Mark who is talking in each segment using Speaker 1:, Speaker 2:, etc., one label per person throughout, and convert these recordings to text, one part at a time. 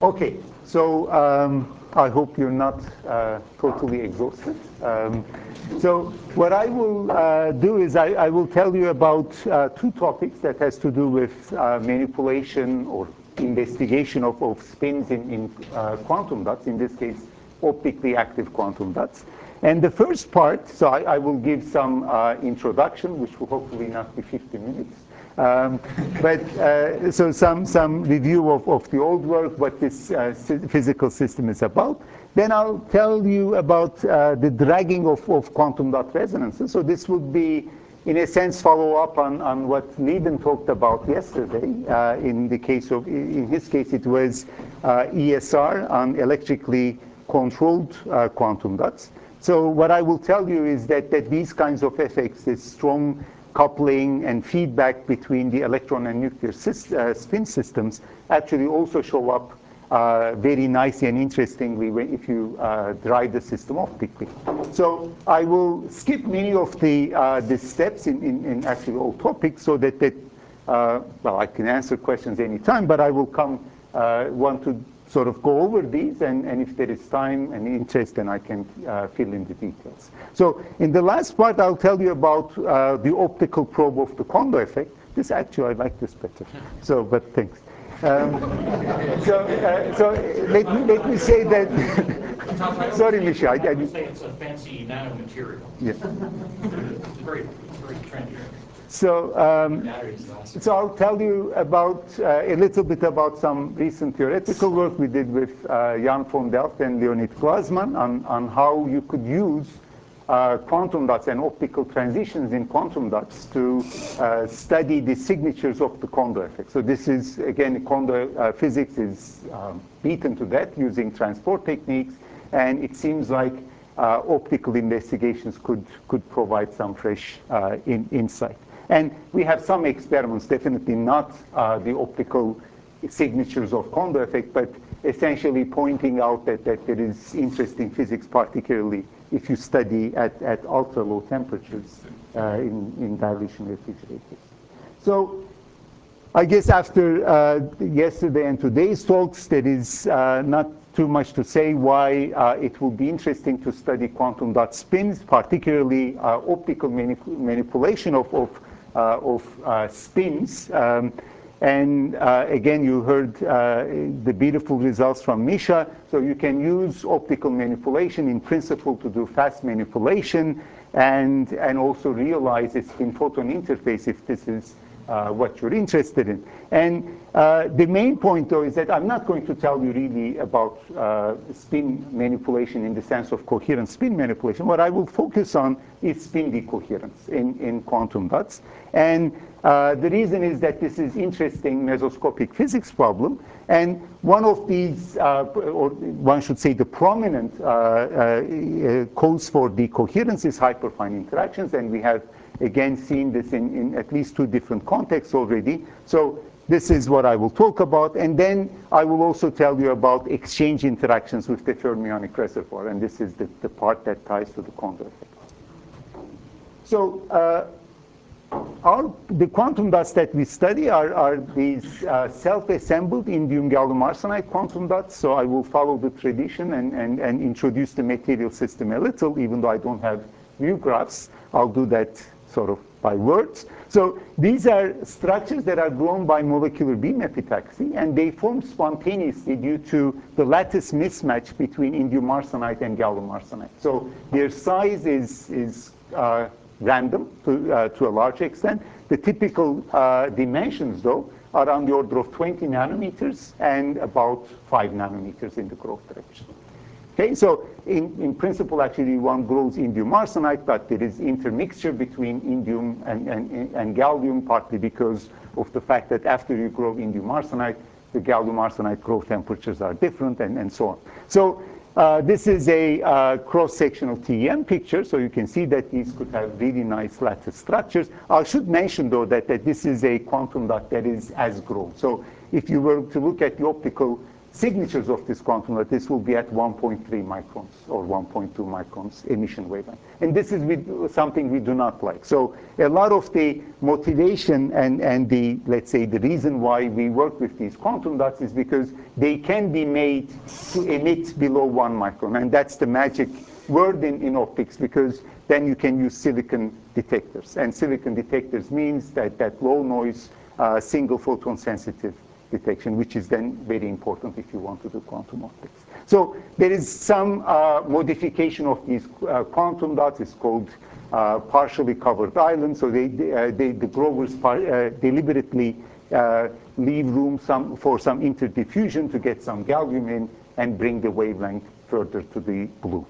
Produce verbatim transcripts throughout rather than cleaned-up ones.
Speaker 1: Okay, so um, I hope you're not uh, totally exhausted. Um, so what I will uh, do is I, I will tell you about uh, two topics that has to do with uh, manipulation or investigation of, of spins in, in uh, quantum dots, in this case, optically active quantum dots. And the first part, so I, I will give some uh, introduction, which will hopefully not be fifty minutes. Um, but uh, so some some review of, of the old work, what this uh, physical system is about. Then I'll tell you about uh, the dragging of, of quantum dot resonances. So this would be, in a sense, follow up on, on what Needham talked about yesterday. Uh, in the case of, in his case, it was uh, E S R on electrically controlled uh, quantum dots. So what I will tell you is that that these kinds of effects, this strong coupling and feedback between the electron and nuclear uh, spin systems actually also show up uh, very nicely and interestingly when, if you uh, drive the system optically. So I will skip many of the, uh, the steps in, in, in actually all topics so that, that uh, well, I can answer questions anytime, but I will come, uh, want to sort of go over these, and, and if there is time and interest, then I can uh, fill in the details. So in the last part, I'll tell you about uh, the optical probe of the Kondo effect. This actually, I like this better. So, but thanks. Um, so, uh, so let me let me say that. Sorry, Misha. I, I,
Speaker 2: I would say it's a fancy nanomaterial.
Speaker 1: Yeah.
Speaker 2: It's very, it's very trendy.
Speaker 1: So, um, so I'll tell you about uh, a little bit about some recent theoretical work we did with uh, Jan von Delft and Leonid Glasman on, on how you could use uh, quantum dots and optical transitions in quantum dots to uh, study the signatures of the Kondo effect. So this is, again, Kondo uh, physics is um, beaten to death using transport techniques, and it seems like uh, optical investigations could, could provide some fresh uh, in, insight. And we have some experiments, definitely not uh, the optical signatures of Kondo effect, but essentially pointing out that, that there is interesting physics, particularly if you study at, at ultra low temperatures uh, in, in dilation refrigerators. So I guess after uh, yesterday and today's talks, there is uh, not too much to say why uh, it will be interesting to study quantum dot spins, particularly uh, optical manip manipulation of, of Uh, of uh, spins. Um, and uh, again, you heard uh, the beautiful results from Misha. So you can use optical manipulation in principle to do fast manipulation and, and also realize a spin photon interface if this is uh, what you're interested in. And uh, the main point, though, is that I'm not going to tell you really about uh, spin manipulation in the sense of coherent spin manipulation. What I will focus on is spin decoherence in, in quantum dots. And uh, the reason is that this is interesting mesoscopic physics problem. And one of these, uh, or one should say the prominent uh, uh, cause for decoherence is hyperfine interactions. And we have, again, seen this in, in at least two different contexts already. So this is what I will talk about. And then I will also tell you about exchange interactions with the fermionic reservoir. And this is the, the part that ties to the Kondo effect. So uh, our, the quantum dots that we study are, are these uh, self-assembled indium gallium arsenide quantum dots. So I will follow the tradition and, and, and introduce the material system a little, even though I don't have view graphs. I'll do that sort of by words. So these are structures that are grown by molecular beam epitaxy, and they form spontaneously due to the lattice mismatch between indium arsenide and gallium arsenide. So their size is, is uh, random to, uh, to a large extent. The typical uh, dimensions, though, are on the order of twenty nanometers and about five nanometers in the growth direction. Okay, so in, in principle, actually, one grows indium arsenide, but there is intermixture between indium and, and, and gallium, partly because of the fact that after you grow indium arsenide, the gallium arsenide growth temperatures are different, and, and so on. So uh, this is a uh, cross-sectional T E M picture, so you can see that these could have really nice lattice structures. I should mention, though, that, that this is a quantum dot that is as grown. So if you were to look at the optical signatures of this quantum dot, this will be at one point three microns or one point two microns emission wavelength. And this is with something we do not like. So a lot of the motivation and, and the, let's say, the reason why we work with these quantum dots is because they can be made to emit below one micron. And that's the magic word in, in optics, because then you can use silicon detectors. And silicon detectors means that, that low noise, uh, single photon sensitive detection, which is then very important if you want to do quantum optics. So there is some uh, modification of these uh, quantum dots. It's called uh, partially covered islands. So they, they, uh, they, the growers uh, deliberately uh, leave room some, for some interdiffusion to get some gallium in and bring the wavelength further to the blue.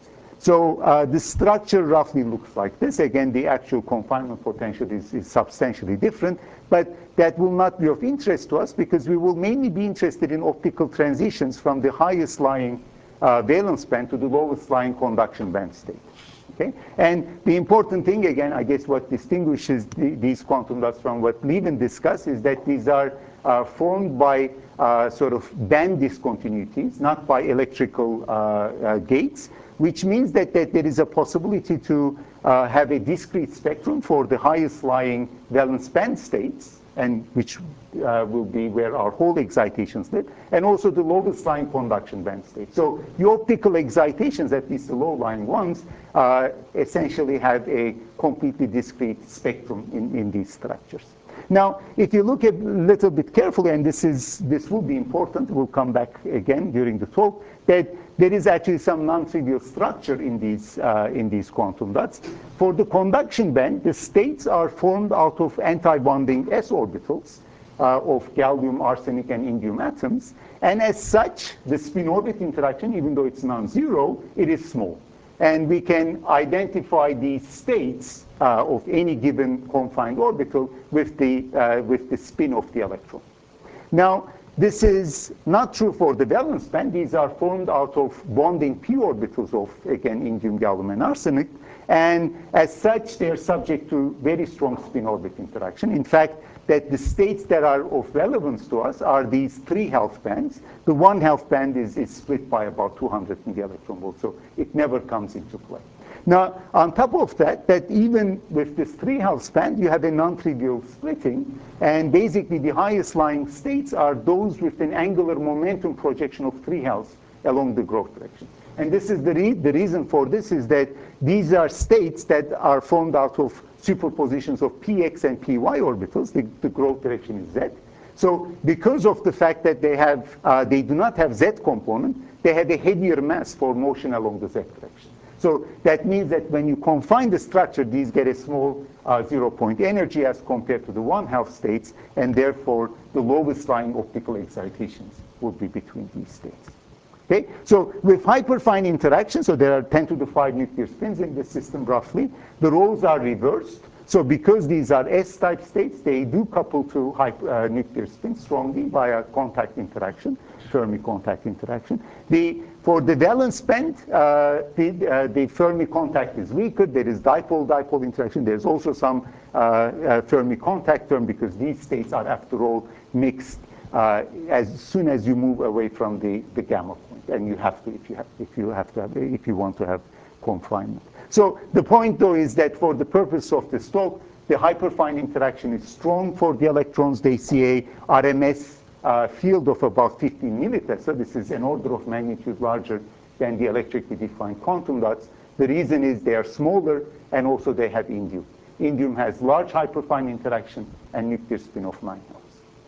Speaker 1: So uh, the structure roughly looks like this. Again, the actual confinement potential is, is substantially different, but that will not be of interest to us because we will mainly be interested in optical transitions from the highest lying uh, valence band to the lowest lying conduction band state. Okay? And the important thing, again, I guess what distinguishes the, these quantum dots from what Levin discussed is that these are uh, formed by uh, sort of band discontinuities, not by electrical uh, uh, gates, which means that, that there is a possibility to uh, have a discrete spectrum for the highest lying valence band states, and which uh, will be where our whole excitations live, and also the lowest lying conduction band state. So the optical excitations, at least the low lying ones, uh, essentially have a completely discrete spectrum in, in these structures. Now, if you look a little bit carefully, and this is this will be important, we'll come back again during the talk, that there is actually some non-trivial structure in these uh, in these quantum dots. For the conduction band, the states are formed out of anti-bonding s orbitals uh, of gallium, arsenic, and indium atoms, and as such, the spin-orbit interaction, even though it's non-zero, it is small. And we can identify these states uh, of any given confined orbital with the, uh, with the spin of the electron. Now, this is not true for the valence band. These are formed out of bonding p orbitals of, again, indium, gallium, and arsenic. And as such, they're subject to very strong spin-orbit interaction. In fact, that the states that are of relevance to us are these three half bands. The one half band is, is split by about two hundred millielectron volts, so it never comes into play. Now, on top of that, that even with this three half band, you have a non-trivial splitting, and basically the highest lying states are those with an angular momentum projection of three halves along the growth direction. And this is the, re the reason for this is that these are states that are formed out of superpositions of px and py orbitals. The, the growth direction is z. So because of the fact that they have, uh, they do not have z component, they have a heavier mass for motion along the z direction. So that means that when you confine the structure, these get a small uh, zero-point energy as compared to the one-half states, and therefore the lowest lying optical excitations would be between these states. Okay, so with hyperfine interaction, so there are ten to the five nuclear spins in the system roughly, the roles are reversed. So because these are S-type states, they do couple to hyper, uh, nuclear spins strongly via contact interaction, Fermi contact interaction. The, for the valence band, uh, the, uh, the Fermi contact is weaker. There is dipole-dipole interaction. There's also some uh, uh, Fermi contact term because these states are, after all, mixed uh, as soon as you move away from the, the gamma point. And you have to, if you have, if you have to have, if you want to have confinement. So the point, though, is that for the purpose of this talk, the hyperfine interaction is strong for the electrons. They see a R M S uh, field of about fifteen millitesla. This is an order of magnitude larger than the electrically defined quantum dots. The reason is they are smaller, and also they have indium. Indium has large hyperfine interaction and nuclear spin of nine halves.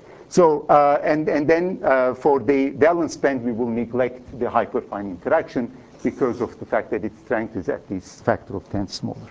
Speaker 1: So, uh, and, and then uh, for the valence band, we will neglect the hyperfine interaction because of the fact that its strength is at least factor of ten smaller.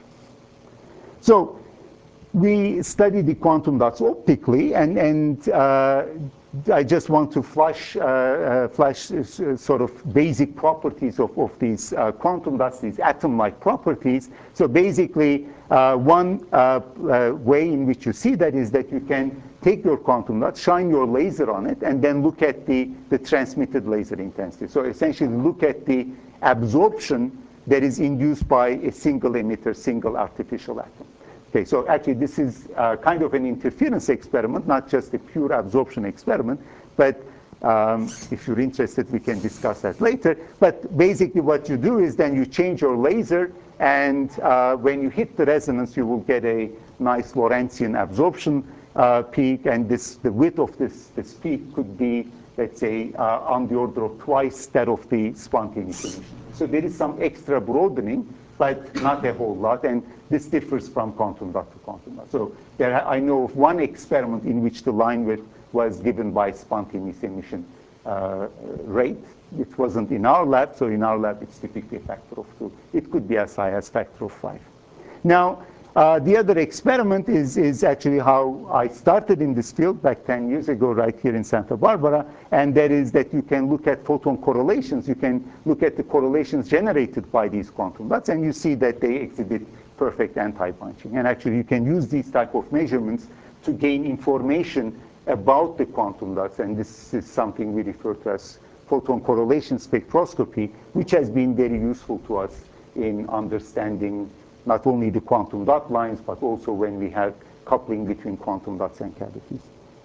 Speaker 1: So we study the quantum dots optically, and, and uh, I just want to flash, uh, uh, flash uh, sort of basic properties of, of these uh, quantum dots, these atom-like properties. So basically, uh, one uh, uh, way in which you see that is that you can take your quantum dot, shine your laser on it, and then look at the, the transmitted laser intensity. So essentially look at the absorption that is induced by a single emitter, single artificial atom. Okay, so actually this is uh, kind of an interference experiment, not just a pure absorption experiment, but Um, if you're interested, we can discuss that later. But basically what you do is then you change your laser, and uh, when you hit the resonance, you will get a nice Lorentzian absorption uh, peak, and this, the width of this, this peak could be, let's say, uh, on the order of twice that of the spontaneous emission. So there is some extra broadening, but not a whole lot, and this differs from quantum dot to quantum dot. So there, I know of one experiment in which the line width was given by spontaneous emission uh, rate. It wasn't in our lab, so in our lab it's typically a factor of two. It could be as high as factor of five. Now, uh, the other experiment is, is actually how I started in this field back ten years ago right here in Santa Barbara, and that is that you can look at photon correlations. You can look at the correlations generated by these quantum dots, and you see that they exhibit perfect anti-bunching. And actually you can use these type of measurements to gain information about the quantum dots, and this is something we refer to as photon correlation spectroscopy, which has been very useful to us in understanding not only the quantum dot lines, but also when we have coupling between quantum dots and cavities.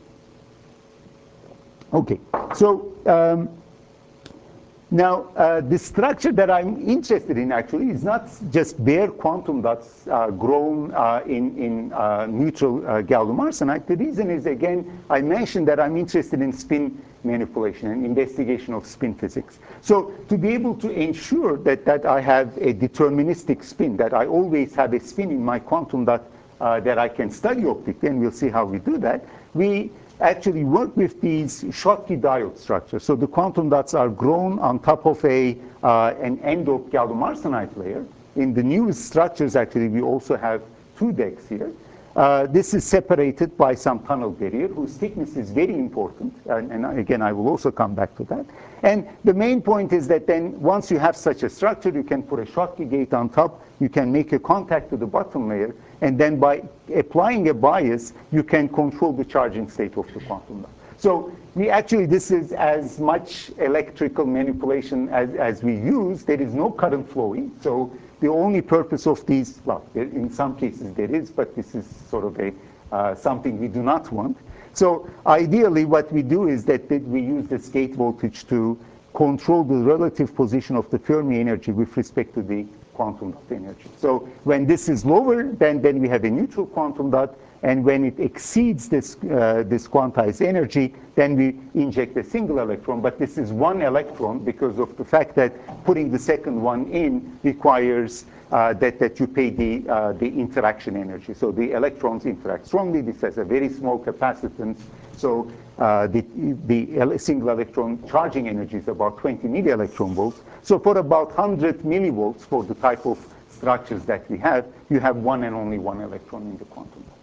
Speaker 1: Okay, so um, now uh, the structure that I'm interested in actually is not just bare quantum dots uh, grown uh, in, in uh, neutral uh, gallium arsenide. The reason is, again, I mentioned that I'm interested in spin manipulation and investigation of spin physics. So to be able to ensure that, that I have a deterministic spin, that I always have a spin in my quantum dot uh, that I can study optically, and we'll see how we do that, we actually work with these Schottky diode structures. So the quantum dots are grown on top of a, uh, an end-doped gallium arsenide layer. In the newest structures, actually, we also have two decks here. Uh, this is separated by some tunnel barrier, whose thickness is very important. And, and again, I will also come back to that. And the main point is that then once you have such a structure, you can put a Schottky gate on top. You can make a contact to the bottom layer. And then by applying a bias, you can control the charging state of the quantum dot. So we actually, this is as much electrical manipulation as, as we use. There is no current flowing. So the only purpose of these, well, in some cases there is, but this is sort of a uh, something we do not want. So ideally, what we do is that, that we use this gate voltage to control the relative position of the Fermi energy with respect to the quantum dot energy. So when this is lower, then, then we have a neutral quantum dot, and when it exceeds this, uh, this quantized energy, then we inject a single electron. But this is one electron because of the fact that putting the second one in requires uh, that, that you pay the, uh, the interaction energy. So the electrons interact strongly. This has a very small capacitance. So uh, the, the single electron charging energy is about twenty millielectron volts. So for about one hundred millivolts for the type of structures that we have, you have one and only one electron in the quantum dot.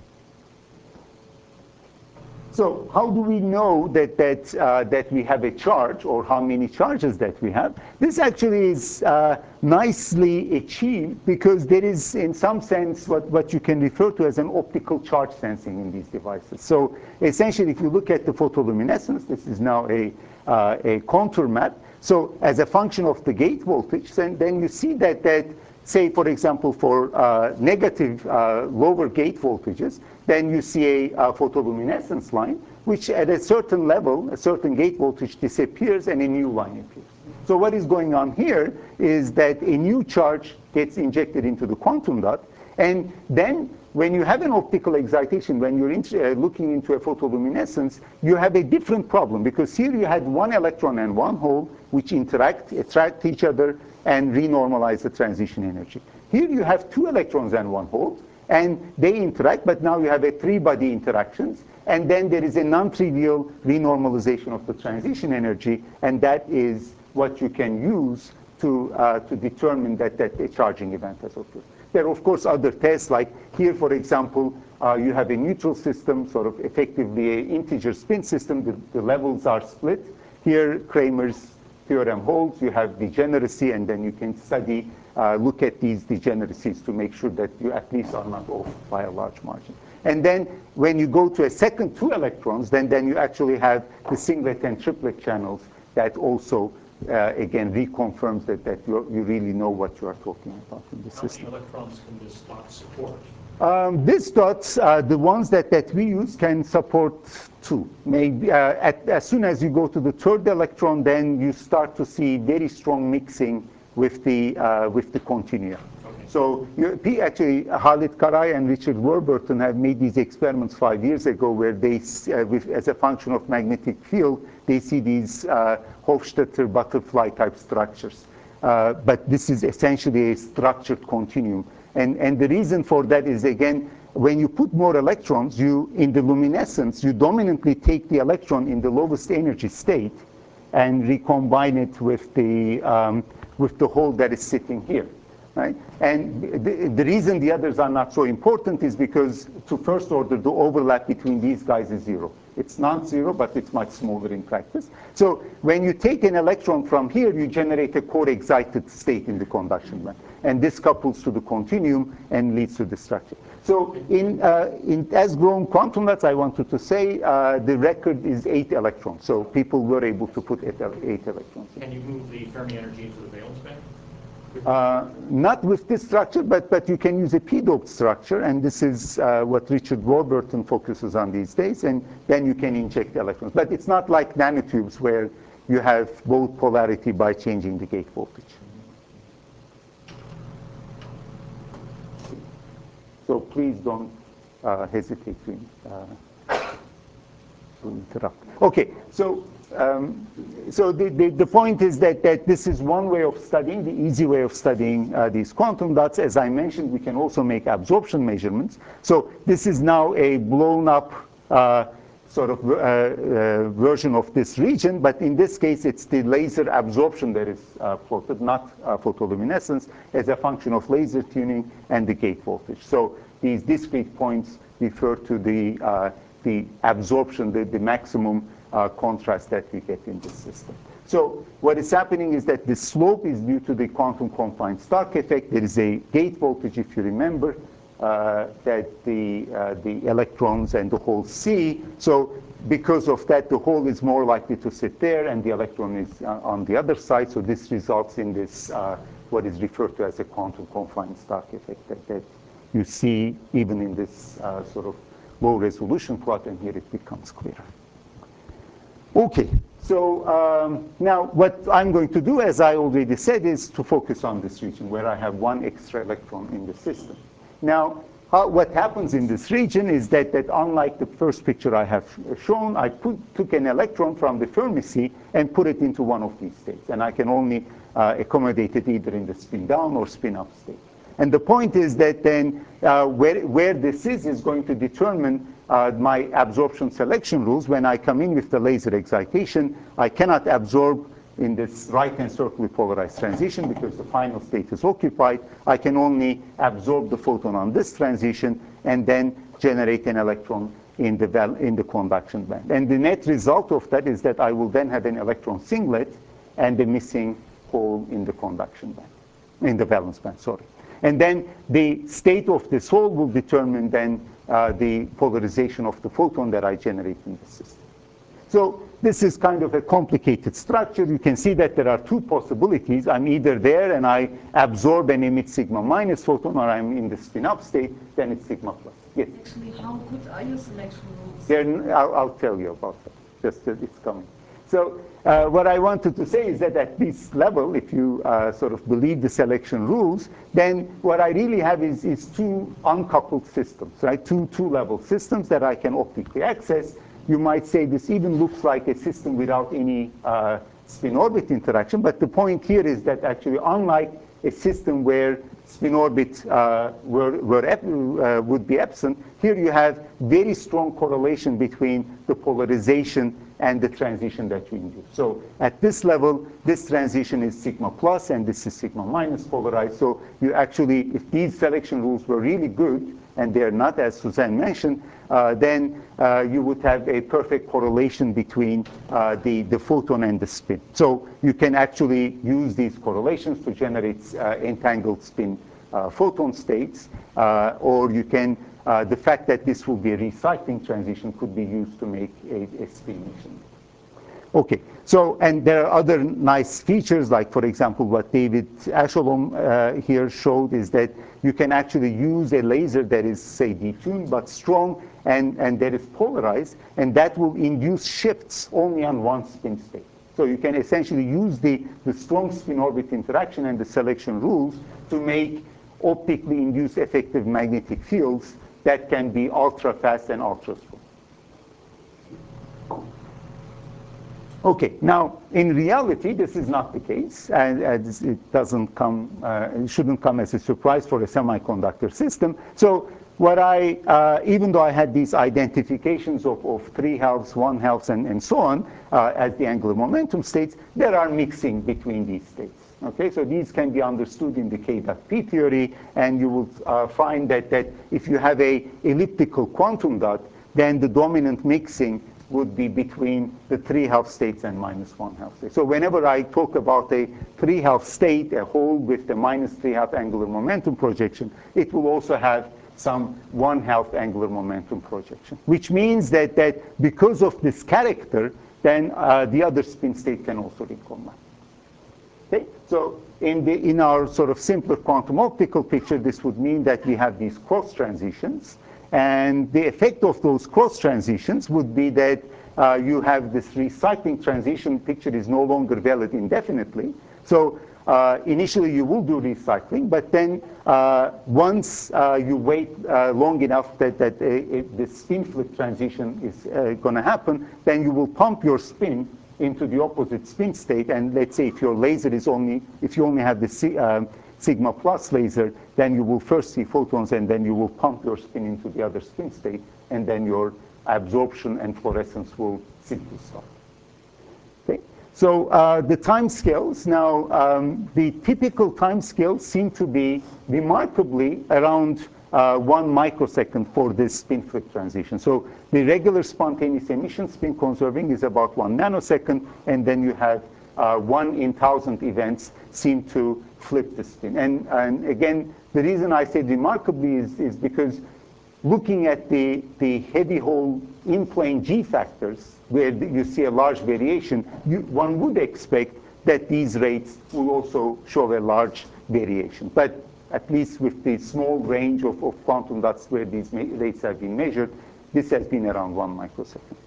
Speaker 1: So how do we know that, that, uh, that we have a charge, or how many charges that we have? This actually is uh, nicely achieved because there is, in some sense, what, what you can refer to as an optical charge sensing in these devices. So essentially, if you look at the photoluminescence, this is now a, uh, a contour map. So as a function of the gate voltage, then, then you see that, that say, for example, for uh, negative uh, lower gate voltages, then you see a uh, photoluminescence line, which at a certain level, a certain gate voltage disappears and a new line appears. So what is going on here is that a new charge gets injected into the quantum dot, and then when you have an optical excitation, when you're in, uh, looking into a photoluminescence, you have a different problem, because here you had one electron and one hole which interact, attract each other, and renormalize the transition energy. Here you have two electrons and one hole, and they interact, but now you have a three-body interactions, and then there is a non-trivial renormalization of the transition energy, and that is what you can use to, uh, to determine that, that a charging event has occurred. There are, of course, other tests, like here, for example, uh, you have a neutral system, sort of effectively an integer spin system. The, the levels are split. Here, Kramer's theorem holds. You have degeneracy, and then you can study, uh, look at these degeneracies to make sure that you at least are not off by a large margin. And then when you go to a second two electrons, then, then you actually have the singlet and triplet channels that also, uh, again, reconfirms that, that you you really know what you are talking about in the
Speaker 2: How
Speaker 1: system.
Speaker 2: many electrons can this dot support?
Speaker 1: Um, these dots, uh, the ones that, that we use, can support two. Maybe uh, at, as soon as you go to the third electron, then you start to see very strong mixing with the uh, with the continua.
Speaker 2: Okay.
Speaker 1: So you, actually, Halit Karay and Richard Warburton have made these experiments five years ago, where they, uh, with, as a function of magnetic field, they see these uh, Hofstadter butterfly type structures. Uh, but this is essentially a structured continuum. And, and the reason for that is, again, when you put more electrons, you, in the luminescence, you dominantly take the electron in the lowest energy state and recombine it with the, um, with the hole that is sitting here. Right? And the, the reason the others are not so important is because, to first order, the overlap between these guys is zero. It's non-zero, but it's much smaller in practice. So when you take an electron from here, you generate a core-excited state in the conduction band. And this couples to the continuum and leads to the structure. So in, uh, in as grown quantum dots, I wanted to say uh, the record is eight electrons. So people were able to put eight, eight electrons.
Speaker 2: Can you move the Fermi energy into the valence band?
Speaker 1: Uh, not with this structure, but, but you can use a p-doped structure, and this is uh, what Richard Warburton focuses on these days, and then you can inject electrons. But it's not like nanotubes where you have both polarity by changing the gate voltage. So please don't uh, hesitate to, uh, to interrupt. Okay, so Um, so the, the, the point is that, that this is one way of studying, the easy way of studying uh, these quantum dots. As I mentioned, we can also make absorption measurements. So this is now a blown up uh, sort of uh, uh, version of this region, but in this case, it's the laser absorption that is uh, plotted, not uh, photoluminescence, as a function of laser tuning and the gate voltage. So these discrete points refer to the, uh, the absorption, the, the maximum Uh, contrast that we get in this system. So what is happening is that the slope is due to the quantum confined Stark effect. There is a gate voltage, if you remember, uh, that the, uh, the electrons and the hole see. So because of that, the hole is more likely to sit there, and the electron is uh, on the other side. So this results in this, uh, what is referred to as a quantum confined Stark effect that, that you see even in this uh, sort of low resolution plot, and here it becomes clearer. Okay, so um, now what I'm going to do, as I already said, is to focus on this region where I have one extra electron in the system. Now, how, what happens in this region is that, that unlike the first picture I have shown, I put, took an electron from the Fermi sea and put it into one of these states. And I can only uh, accommodate it either in the spin down or spin up state. And the point is that then uh, where, where this is is going to determine Uh, my absorption selection rules. When I come in with the laser excitation, I cannot absorb in this right-hand circularly polarized transition because the final state is occupied. I can only absorb the photon on this transition and then generate an electron in the, val in the conduction band. And the net result of that is that I will then have an electron singlet and a missing hole in the conduction band, in the valence band, sorry. And then the state of this hole will determine then uh, the polarization of the photon that I generate in the system. So this is kind of a complicated structure. You can see that there are two possibilities. I'm either there and I absorb and emit sigma minus photon, or I'm in the spin-up state, then it's sigma plus. Yes?
Speaker 3: Actually, how good are your selection rules?
Speaker 1: Then I'll, I'll tell you about that. Just that it's coming. So uh, what I wanted to say is that at this level, if you uh, sort of believe the selection rules, then what I really have is, is two uncoupled systems, right? Two two-level systems that I can optically access. You might say this even looks like a system without any uh, spin-orbit interaction, but the point here is that actually, unlike a system where spin-orbit uh, were, were uh, would be absent, here you have very strong correlation between the polarization and the transition that you induce. So at this level, this transition is sigma plus, and this is sigma minus polarized. So you actually, if these selection rules were really good, and they're not, as Suzanne mentioned, uh, then uh, you would have a perfect correlation between uh, the, the photon and the spin. So you can actually use these correlations to generate uh, entangled spin uh, photon states, uh, or you can Uh, the fact that this will be a recycling transition could be used to make a, a spin emission. Okay, so, and there are other nice features, like, for example, what David Ashelom uh, here showed is that you can actually use a laser that is, say, detuned but strong and, and that is polarized, and that will induce shifts only on one spin state. So you can essentially use the, the strong spin-orbit interaction and the selection rules to make optically induced effective magnetic fields that can be ultra-fast and ultra-strong. Okay, now in reality, this is not the case, and, and it doesn't come, uh, it shouldn't come as a surprise for a semiconductor system. So what I, uh, even though I had these identifications of, of three halves, one halves, and, and so on, uh, as the angular momentum states, there are mixing between these states. Okay, so these can be understood in the K dot P theory, and you will uh, find that, that if you have a elliptical quantum dot, then the dominant mixing would be between the three half states and minus one half state. So whenever I talk about a three half state, a hole with the minus three half angular momentum projection, it will also have some one half angular momentum projection, which means that, that because of this character, then uh, the other spin state can also recombine. Okay? So in, the, in our sort of simpler quantum optical picture, this would mean that we have these cross transitions. And the effect of those cross transitions would be that uh, you have this recycling transition picture is no longer valid indefinitely. So uh, initially you will do recycling, but then uh, once uh, you wait uh, long enough that, that uh, the spin flip transition is uh, going to happen, then you will pump your spin into the opposite spin state. And let's say if your laser is only, if you only have the uh, sigma plus laser, then you will first see photons, and then you will pump your spin into the other spin state, and then your absorption and fluorescence will simply stop. Okay? So uh, the time scales, now um, the typical time scales seem to be remarkably around uh, one microsecond for this spin flip transition. So the regular spontaneous emission spin conserving is about one nanosecond, and then you have uh, one in thousand events seem to flip the spin. And, and again, the reason I say remarkably is, is because looking at the, the heavy hole in-plane G factors, where you see a large variation, you, one would expect that these rates will also show a large variation. But at least with the small range of, of quantum dots where these rates have been measured, this has been around one microsecond.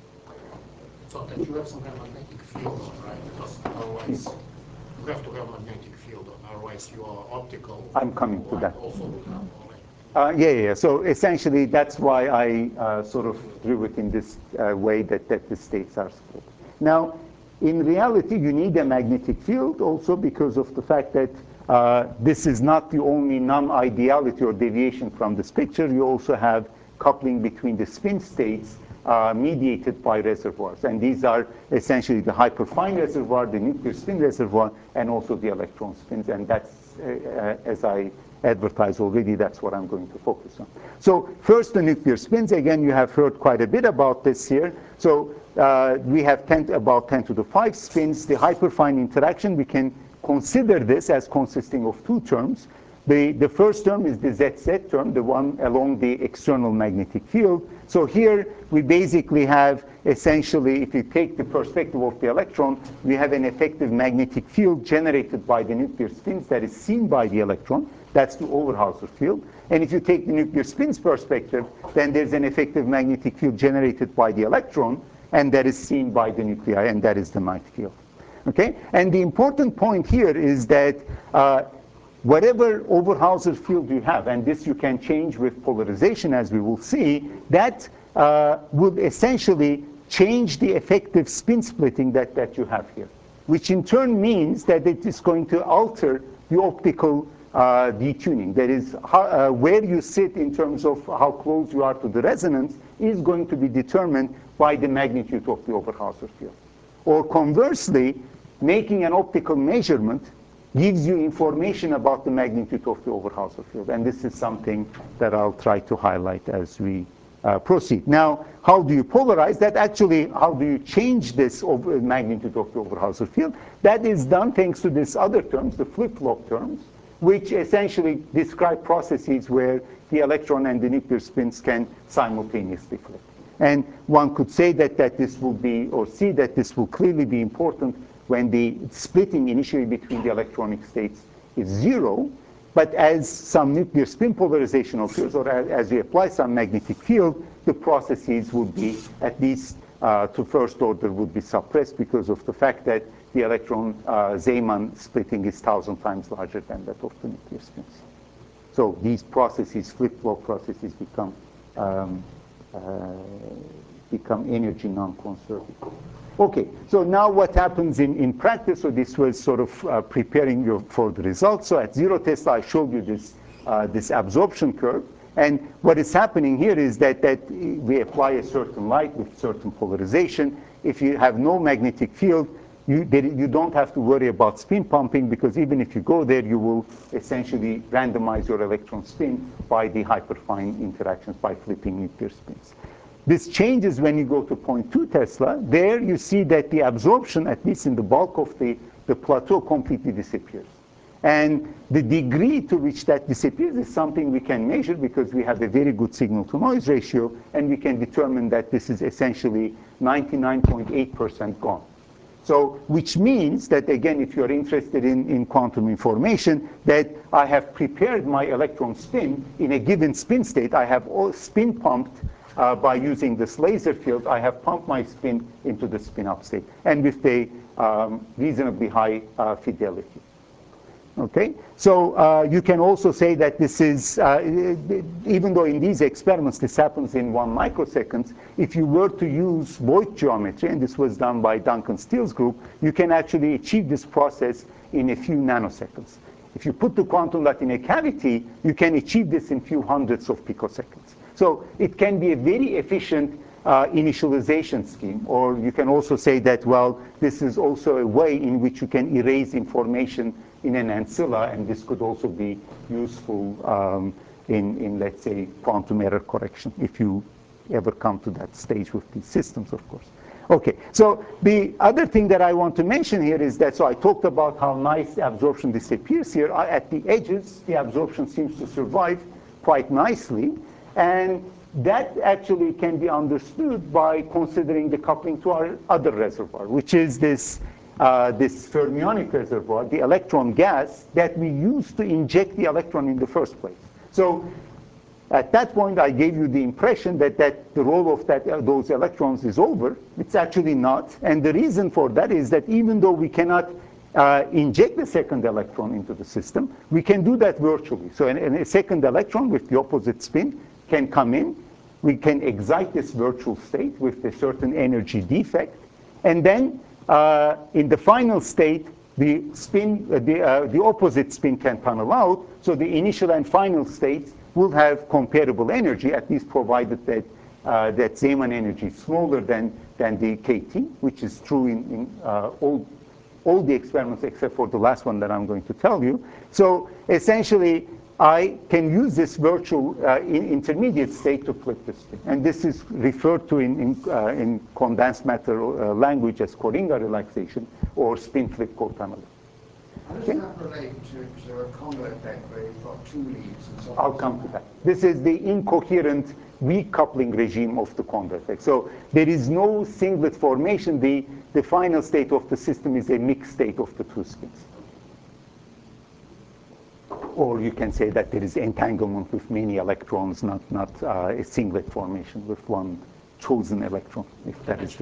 Speaker 4: So that you have some kind of magnetic field, right? Because otherwise, you have to have a magnetic field, otherwise your optical
Speaker 1: I'm coming to that.
Speaker 4: also would have all
Speaker 1: Uh, yeah, yeah, so essentially that's why I uh, sort of drew it in this uh, way that, that the states are split. Now, in reality, you need a magnetic field also because of the fact that uh, this is not the only non-ideality or deviation from this picture. You also have coupling between the spin states uh, mediated by reservoirs. And these are essentially the hyperfine reservoir, the nuclear spin reservoir, and also the electron spins. And that's, uh, uh, as I advertised already, that's what I'm going to focus on. So first, the nuclear spins. Again, you have heard quite a bit about this here. So uh, we have ten, about ten to the five spins. The hyperfine interaction, we can consider this as consisting of two terms. The, the first term is the Z Z term, the one along the external magnetic field. So here we basically have essentially, if you take the perspective of the electron, we have an effective magnetic field generated by the nuclear spins that is seen by the electron. That's the Overhauser field. And if you take the nuclear spins perspective, then there's an effective magnetic field generated by the electron, and that is seen by the nuclei, and that is the night field. Okay? And the important point here is that uh, whatever Overhauser field you have, and this you can change with polarization, as we will see, that uh, would essentially change the effective spin splitting that, that you have here, which in turn means that it is going to alter the optical uh, detuning. That is, how, uh, where you sit in terms of how close you are to the resonance is going to be determined by the magnitude of the Overhauser field. Or conversely, making an optical measurement gives you information about the magnitude of the Overhauser field. And this is something that I'll try to highlight as we uh, proceed. Now, how do you polarize that? Actually, how do you change this over magnitude of the Overhauser field? That is done thanks to these other terms, the flip-flop terms, which essentially describe processes where the electron and the nuclear spins can simultaneously flip. And one could say that, that this will be, or see that this will clearly be important when the splitting initially between the electronic states is zero. But as some nuclear spin polarization occurs, or as, as you apply some magnetic field, the processes would be, at least uh, to first order, would be suppressed because of the fact that the electron uh, Zeeman splitting is thousand times larger than that of the nuclear spins. So these processes, flip-flop processes, become um, uh, become energy non-conserving. Okay, so now what happens in, in practice? So this was sort of uh, preparing you for the results. So at zero Tesla, I showed you this uh, this absorption curve. And what is happening here is that, that we apply a certain light with certain polarization. If you have no magnetic field, you, there, you don't have to worry about spin pumping, because even if you go there, you will essentially randomize your electron spin by the hyperfine interactions, by flipping nuclear spins. This changes when you go to zero point two Tesla. There you see that the absorption, at least in the bulk of the, the plateau, completely disappears. And the degree to which that disappears is something we can measure, because we have a very good signal-to-noise ratio, and we can determine that this is essentially ninety-nine point eight percent gone. So, which means that, again, if you're interested in, in quantum information, that I have prepared my electron spin in a given spin state. I have all spin pumped uh, by using this laser field. I have pumped my spin into the spin-up state, and with a um, reasonably high uh, fidelity. Okay, so uh, you can also say that this is, uh, even though in these experiments this happens in one microsecond, if you were to use Voigt geometry, and this was done by Duncan Steele's group, you can actually achieve this process in a few nanoseconds. If you put the quantum dot in a cavity, you can achieve this in few hundreds of picoseconds. So it can be a very efficient uh, initialization scheme. Or you can also say that, well, this is also a way in which you can erase information in an ancilla, and this could also be useful um, in, in, let's say, quantum error correction, if you ever come to that stage with these systems, of course. Okay, so the other thing that I want to mention here is that, so I talked about how nice the absorption disappears here. At the edges, the absorption seems to survive quite nicely, and that actually can be understood by considering the coupling to our other reservoir, which is this Uh, this fermionic reservoir, the electron gas, that we use to inject the electron in the first place. So at that point, I gave you the impression that, that the role of that, uh, those electrons is over. It's actually not. And the reason for that is that even though we cannot uh, inject the second electron into the system, we can do that virtually. So an, an, a second electron with the opposite spin can come in. We can excite this virtual state with a certain energy defect. And then Uh, in the final state, the spin, uh, the, uh, the opposite spin can tunnel out, so the initial and final states will have comparable energy, at least provided that uh, that Zeeman energy is smaller than than the K T, which is true in, in uh, all all the experiments except for the last one that I'm going to tell you. So essentially, I can use this virtual uh, in intermediate state to flip the spin. And this is referred to in, in, uh, in condensed matter uh, language as Coringa relaxation or spin flip co-tunneling.
Speaker 5: How does okay? that relate to, to a Kondo effect where you've got two leads and so on?
Speaker 1: I'll come to that. This is the incoherent weak coupling regime of the Kondo effect. So there is no singlet formation. The, the final state of the system is a mixed state of the two spins. Or you can say that there is entanglement with many electrons, not, not uh, a singlet formation with one chosen electron, if that is the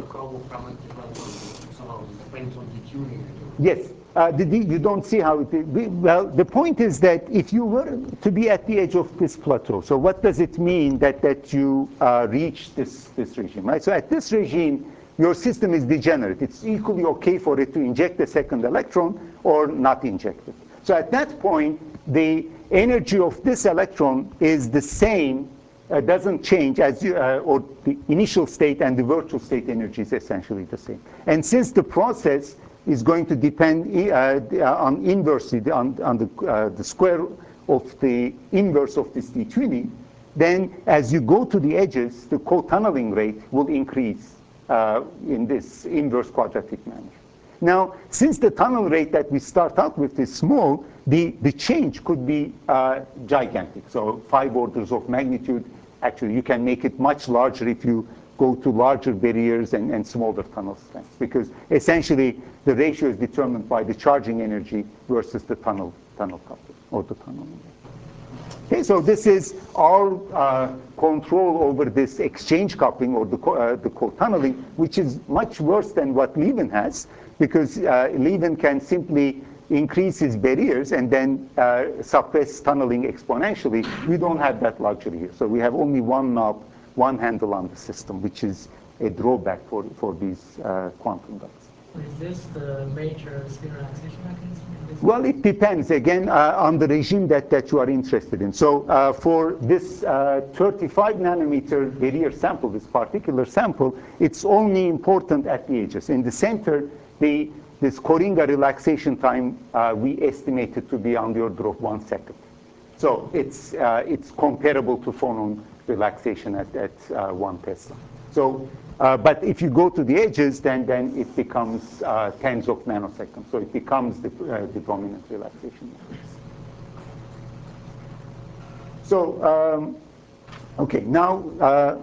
Speaker 1: Yes. Uh, the, the, you don't see how it is. Well, the point is that if you were to be at the edge of this plateau, so what does it mean that, that you uh, reach this, this regime, right? So at this regime, your system is degenerate. It's equally okay for it to inject a second electron or not inject it. So at that point, the energy of this electron is the same, uh, doesn't change, as you, uh, or the initial state and the virtual state energy is essentially the same. And since the process is going to depend uh, on inversely, on, on the, uh, the square of the inverse of this detuning, then as you go to the edges, the co-tunneling rate will increase uh, in this inverse quadratic manner. Now, since the tunnel rate that we start out with is small, the, the change could be uh, gigantic. So five orders of magnitude. Actually, you can make it much larger if you go to larger barriers and, and smaller tunnel strengths, because essentially the ratio is determined by the charging energy versus the tunnel tunnel coupling or the tunnel. Okay, so this is our uh, control over this exchange coupling or the co uh, the co-tunneling, which is much worse than what Levin has, because uh, Levin can simply increase his barriers and then uh, suppress tunneling exponentially. We don't have that luxury here. So we have only one knob, one handle on the system, which is a drawback for, for these uh, quantum dots.
Speaker 6: Is this the major spin relaxation mechanism?
Speaker 1: Well, it depends, again, uh, on the regime that, that you are interested in. So uh, for this uh, thirty-five nanometer barrier sample, this particular sample, it's only important at the edges. In the center, the this Coringa relaxation time uh, we estimated to be on the order of one second. So it's, uh, it's comparable to phonon relaxation at, at uh, one Tesla. So, uh, but if you go to the edges, then, then it becomes uh, tens of nanoseconds. So it becomes the, uh, the dominant relaxation. So, um, okay, now, uh,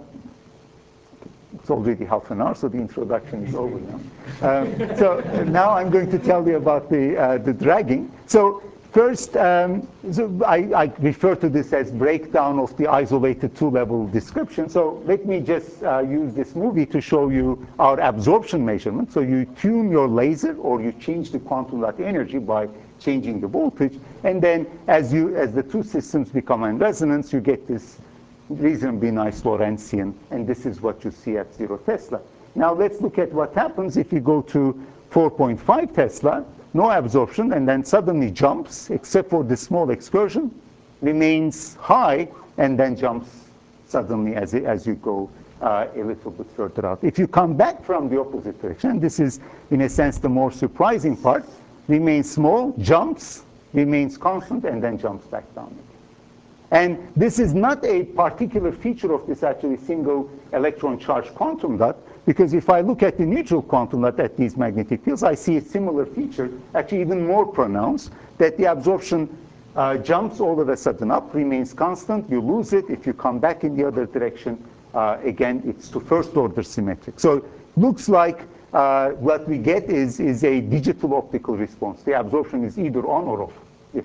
Speaker 1: it's already half an hour, so the introduction is over now. Um, so now I'm going to tell you about the, uh, the dragging. So first, um, so I, I refer to this as breakdown of the isolated two-level description. So let me just uh, use this movie to show you our absorption measurement. So you tune your laser, or you change the quantum dot energy by changing the voltage. And then as, you, as the two systems become in resonance, you get this reasonably nice Lorentzian, and this is what you see at zero Tesla. Now let's look at what happens if you go to four point five Tesla, no absorption, and then suddenly jumps, except for the small excursion, remains high, and then jumps suddenly as, as you go uh, a little bit further out. If you come back from the opposite direction, this is in a sense the more surprising part, remains small, jumps, remains constant, and then jumps back down. And this is not a particular feature of this actually single electron charged quantum dot, because if I look at the neutral quantum dot at these magnetic fields, I see a similar feature, actually even more pronounced, that the absorption uh, jumps all of a sudden up, remains constant, you lose it. If you come back in the other direction, uh, again, it's to first order symmetric. So it looks like uh, what we get is, is a digital optical response. The absorption is either on or off. Yes.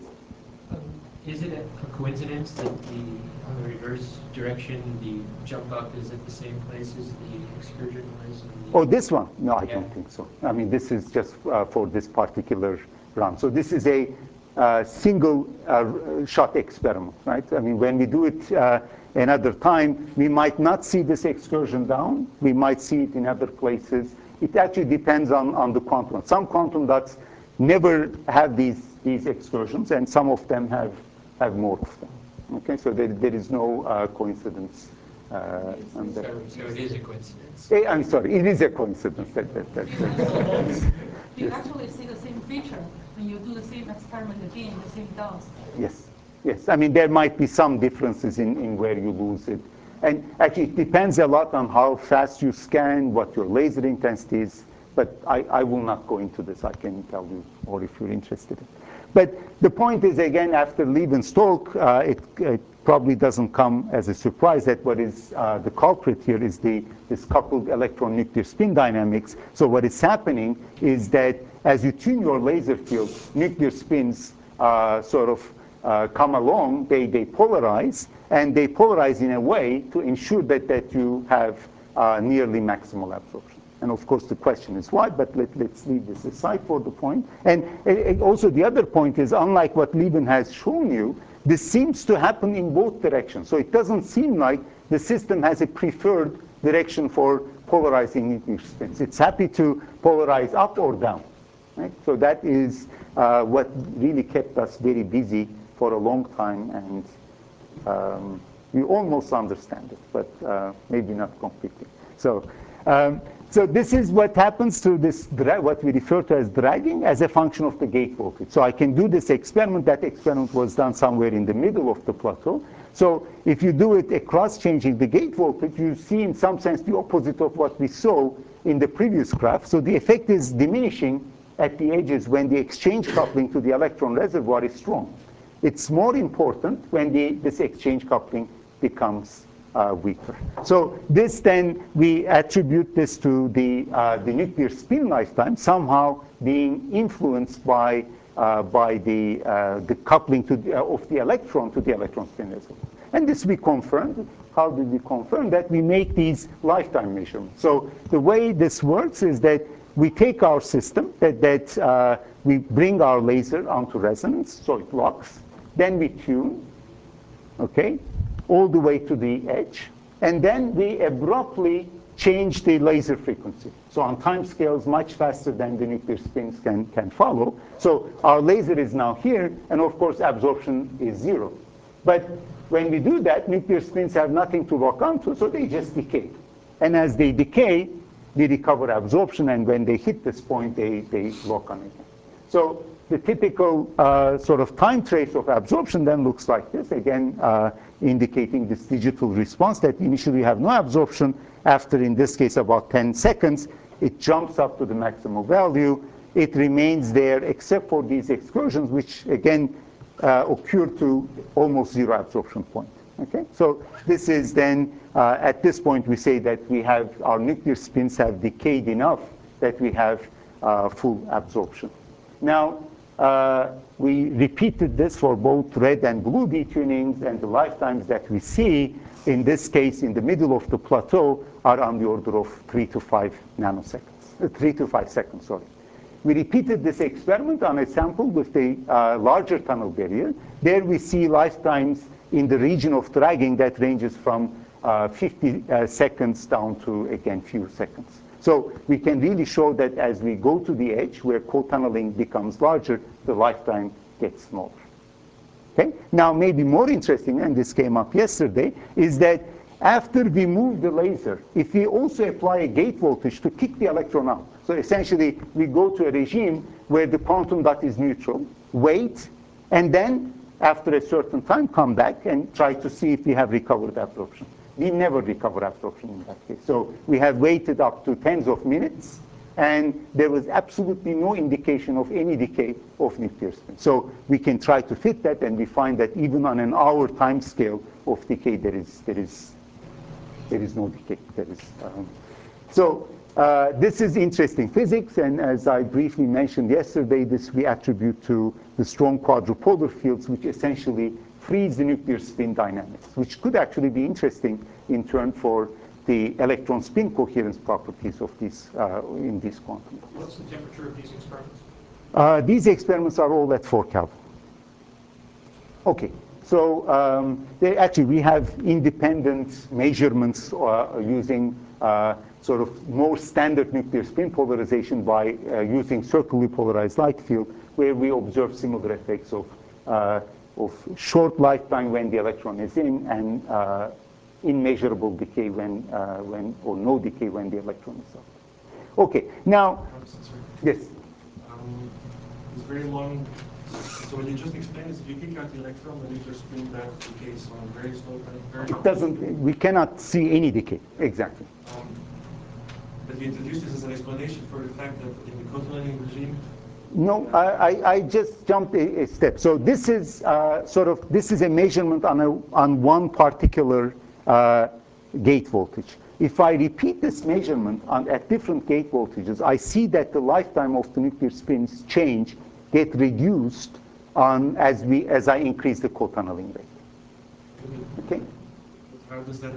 Speaker 7: Is it a coincidence that the, on the reverse direction, the jump up is at the same place as the excursion was? The
Speaker 1: oh, this one? No, I
Speaker 7: yeah.
Speaker 1: don't think so. I mean, this is just uh, for this particular run. So this is a uh, single uh, shot experiment, right? I mean, when we do it uh, another time, we might not see this excursion down. We might see it in other places. It actually depends on, on the quantum dots. Some quantum dots never have these, these excursions, and some of them have have more of them. Okay, so there, there is no uh, coincidence. Uh, on that.
Speaker 7: So, so it is a coincidence.
Speaker 1: Eh, I'm sorry, it is a coincidence. That, that, that, that.
Speaker 3: You actually see the same feature when you do the same experiment again, the same dose.
Speaker 1: Yes, yes. I mean, there might be some differences in, in where you lose it. And actually, it depends a lot on how fast you scan, what your laser intensity is. But I, I will not go into this. I can tell you, or if you're interested in. But the point is, again, after Levin's talk, uh, it, it probably doesn't come as a surprise that what is uh, the culprit here is the this coupled electron nuclear spin dynamics. So what is happening is that as you tune your laser field, nuclear spins uh, sort of uh, come along, they, they polarize, and they polarize in a way to ensure that, that you have uh, nearly maximal absorption. And of course, the question is why, but let, let's leave this aside for the point. And, and also the other point is, unlike what Levin has shown you, this seems to happen in both directions. So it doesn't seem like the system has a preferred direction for polarizing nuclear spins. It's happy to polarize up or down. Right? So that is uh, what really kept us very busy for a long time, and um, we almost understand it, but uh, maybe not completely. So. Um, So this is what happens to this, what we refer to as dragging, as a function of the gate voltage. So I can do this experiment. That experiment was done somewhere in the middle of the plateau. So if you do it across changing the gate voltage, you see in some sense the opposite of what we saw in the previous graph. So the effect is diminishing at the edges when the exchange coupling to the electron reservoir is strong. It's more important when the, this exchange coupling becomes uh, weaker. So this then, we attribute this to the, uh, the nuclear spin lifetime somehow being influenced by, uh, by the, uh, the coupling to the, uh, of the electron to the electron spin result. And this we confirmed. How did we confirm that? We make these lifetime measurements. So the way this works is that we take our system, that, that uh, we bring our laser onto resonance, so it locks. Then we tune, okay, all the way to the edge. And then we abruptly change the laser frequency. So on time scales much faster than the nuclear spins can, can follow. So our laser is now here, and of course absorption is zero. But when we do that, nuclear spins have nothing to lock onto, so they just decay. And as they decay, we recover absorption, and when they hit this point, they, they lock on again. So the typical uh, sort of time trace of absorption then looks like this, again, uh, indicating this digital response that initially have no absorption. After, in this case, about ten seconds, it jumps up to the maximal value. It remains there except for these excursions, which, again, uh, occur to almost zero absorption point. Okay? So this is then, uh, at this point, we say that we have, our nuclear spins have decayed enough that we have uh, full absorption. Now, uh, we repeated this for both red and blue detunings, and the lifetimes that we see, in this case, in the middle of the plateau, are on the order of three to five nanoseconds, uh, three to five seconds, sorry. We repeated this experiment on a sample with a uh, larger tunnel barrier. There we see lifetimes in the region of dragging that ranges from uh, fifty uh, seconds down to, again, few seconds. So we can really show that as we go to the edge, where co-tunneling becomes larger, the lifetime gets smaller. Okay? Now, maybe more interesting, and this came up yesterday, is that after we move the laser, if we also apply a gate voltage to kick the electron out, so essentially we go to a regime where the quantum dot is neutral, wait, and then after a certain time come back and try to see if we have recovered absorption. We never recover absorption in that case. So we have waited up to tens of minutes, and there was absolutely no indication of any decay of nuclear spin. So we can try to fit that, and we find that even on an hour time scale of decay, there is, there is, there is no decay. There is, um, so uh, this is interesting physics, and as I briefly mentioned yesterday, this we attribute to the strong quadrupolar fields, which essentially freeze the nuclear spin dynamics, which could actually be interesting in turn for the electron spin coherence properties of these uh, in these quantum.
Speaker 2: What's the temperature of these experiments?
Speaker 1: Uh, these experiments are all at four Kelvin. Okay, so um, they actually we have independent measurements uh, using uh, sort of more standard nuclear spin polarization by uh, using circularly polarized light field, where we observe similar effects of uh, of short lifetime when the electron is in, and uh, immeasurable decay when, uh, when, or no decay when the electron is out. Okay, now, yes?
Speaker 8: Um, it's very long. So when you just explained this, if you kick out the electron, the nuclear spin that decays on very slow time, very
Speaker 1: It doesn't, we cannot see any decay, exactly.
Speaker 8: Um, but you introduced this as an explanation for the fact that in the co-tunneling regime,
Speaker 1: No, I, I, I just jumped a, a step. So this is uh, sort of, this is a measurement on, a, on one particular uh, gate voltage. If I repeat this measurement on, at different gate voltages, I see that the lifetime of the nuclear spins change, get reduced on, as, we, as I increase the co-tunneling rate. Okay?
Speaker 8: but how does that,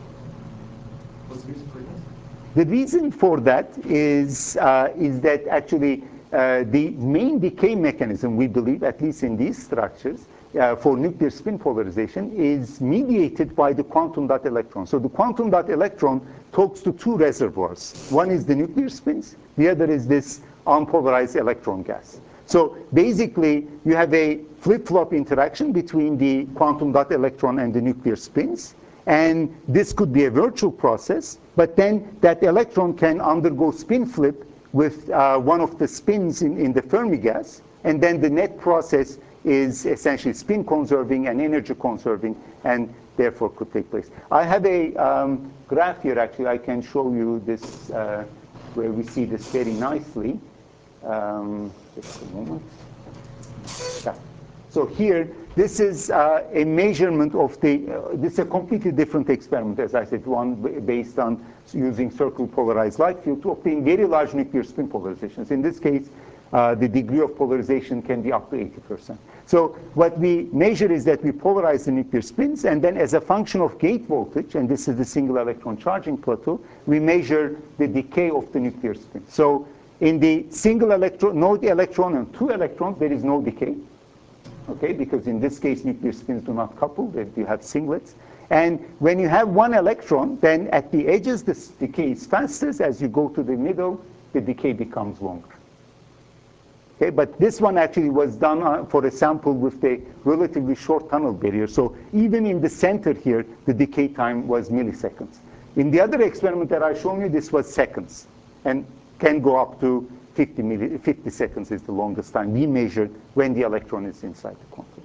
Speaker 8: what's the reason for that?
Speaker 1: The reason for that is, uh, is that actually uh, the main decay mechanism, we believe, at least in these structures, uh, for nuclear spin polarization is mediated by the quantum dot electron. So the quantum dot electron talks to two reservoirs. One is the nuclear spins, the other is this unpolarized electron gas. So basically, you have a flip-flop interaction between the quantum dot electron and the nuclear spins. And this could be a virtual process, but then that electron can undergo spin flip with uh, one of the spins in, in the Fermi gas, and then the net process is essentially spin conserving and energy conserving, and therefore could take place. I have a um, graph here, actually. I can show you this, uh, where we see this very nicely. Um, just a moment. Yeah. So here, this is uh, a measurement of the, uh, this is a completely different experiment, as I said, one based on using circular polarized light field to obtain very large nuclear spin polarizations. In this case, uh, the degree of polarization can be up to eighty percent. So what we measure is that we polarize the nuclear spins, and then as a function of gate voltage, and this is the single electron charging plateau, we measure the decay of the nuclear spin. So in the single electron, no electron and two electrons, there is no decay. Okay, because in this case, nuclear spins do not couple, you have singlets. And when you have one electron, then at the edges, this decay is fastest. As you go to the middle, the decay becomes longer. Okay, but this one actually was done uh, for a sample with a relatively short tunnel barrier. So even in the center here, the decay time was milliseconds. In the other experiment that I showed you, this was seconds, and can go up to fifty, milli, fifty seconds is the longest time we measured when the electron is inside the quantum.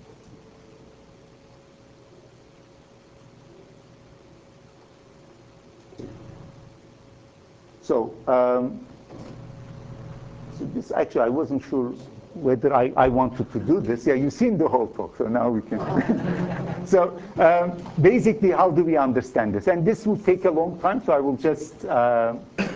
Speaker 1: So, um, so this actually, I wasn't sure whether I, I wanted to do this. Yeah, you've seen the whole talk, so now we can. So um, basically, how do we understand this? And this will take a long time, so I will just uh,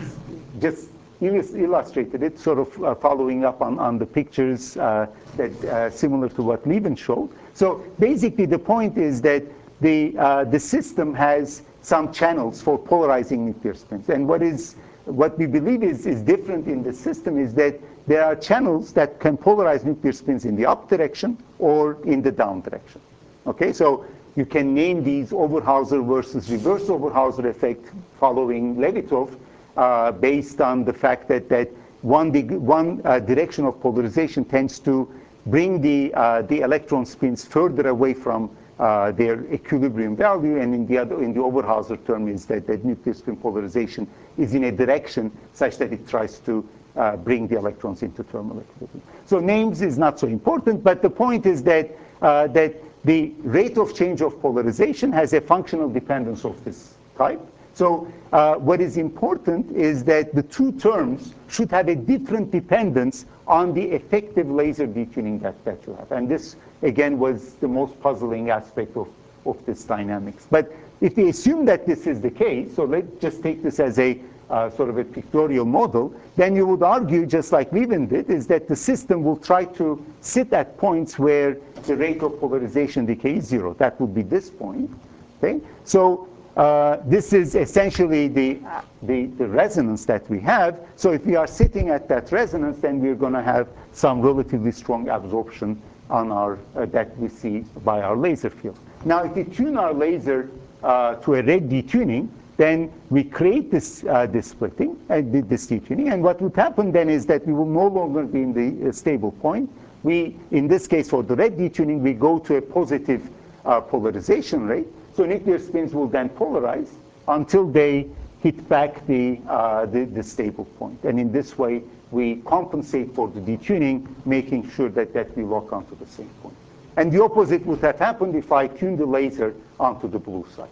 Speaker 1: just illustrated it, sort of uh, following up on, on the pictures uh, that uh, similar to what Lieven showed. So basically, the point is that the uh, the system has some channels for polarizing nuclear spins, and what is what we believe is is different in the system is that there are channels that can polarize nuclear spins in the up direction or in the down direction. Okay, so you can name these Overhauser versus reverse Overhauser effect following Levitov. Uh, based on the fact that, that one, one uh, direction of polarization tends to bring the, uh, the electron spins further away from uh, their equilibrium value, and in the, other, in the Overhauser term is that, that nuclear spin polarization is in a direction such that it tries to uh, bring the electrons into thermal equilibrium. So names is not so important, but the point is that, uh, that the rate of change of polarization has a functional dependence of this type. So uh, what is important is that the two terms should have a different dependence on the effective laser detuning that, that you have. And this, again, was the most puzzling aspect of, of this dynamics. But if we assume that this is the case, so let's just take this as a uh, sort of a pictorial model, then you would argue, just like Lieven did, is that the system will try to sit at points where the rate of polarization decay is zero. That would be this point. Okay? So Uh, this is essentially the, the, the resonance that we have. So if we are sitting at that resonance, then we're going to have some relatively strong absorption on our, uh, that we see by our laser field. Now, if we tune our laser uh, to a red detuning, then we create this, uh, this splitting, and uh, this detuning. And what would happen then is that we will no longer be in the uh, stable point. We, in this case, for the red detuning, we go to a positive uh, polarization rate. So nuclear spins will then polarize until they hit back the, uh, the, the stable point. And in this way, we compensate for the detuning, making sure that, that we lock onto the same point. And the opposite would have happened if I tuned the laser onto the blue side.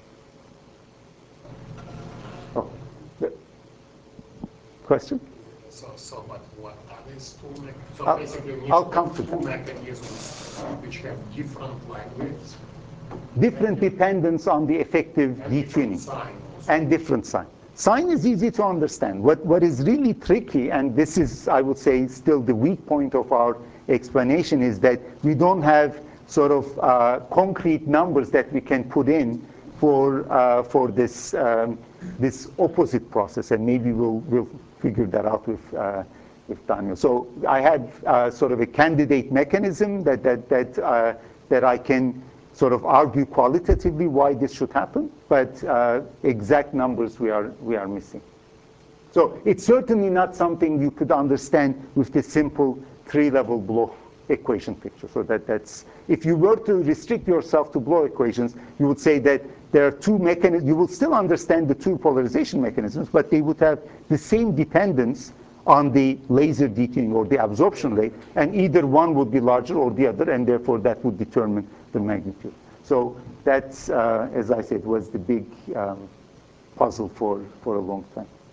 Speaker 1: Oh, question?
Speaker 4: So, so but what are these two mechanisms? So
Speaker 1: I'll,
Speaker 4: basically,
Speaker 1: I'll come to
Speaker 4: two
Speaker 1: that.
Speaker 4: mechanisms which have different line widths.
Speaker 1: Different dependence on the effective
Speaker 4: And
Speaker 1: detuning.
Speaker 4: different sign also.
Speaker 1: And different sign. Sign is easy to understand. What, what is really tricky, and this is, I would say, still the weak point of our explanation, is that we don't have sort of uh, concrete numbers that we can put in for, uh, for this, um, this opposite process. And maybe we'll, we'll figure that out with, uh, with Daniel. So I had uh, sort of a candidate mechanism that, that, that, uh, that I can sort of argue qualitatively why this should happen, but uh, exact numbers we are, we are missing. So it's certainly not something you could understand with the simple three-level Bloch equation picture. So that, that's, if you were to restrict yourself to Bloch equations, you would say that there are two mechanisms. You will still understand the two polarization mechanisms, but they would have the same dependence on the laser detuning or the absorption rate, and either one would be larger or the other, and therefore that would determine the magnitude. So that's, uh, as I said, was the big um, puzzle for, for a long time.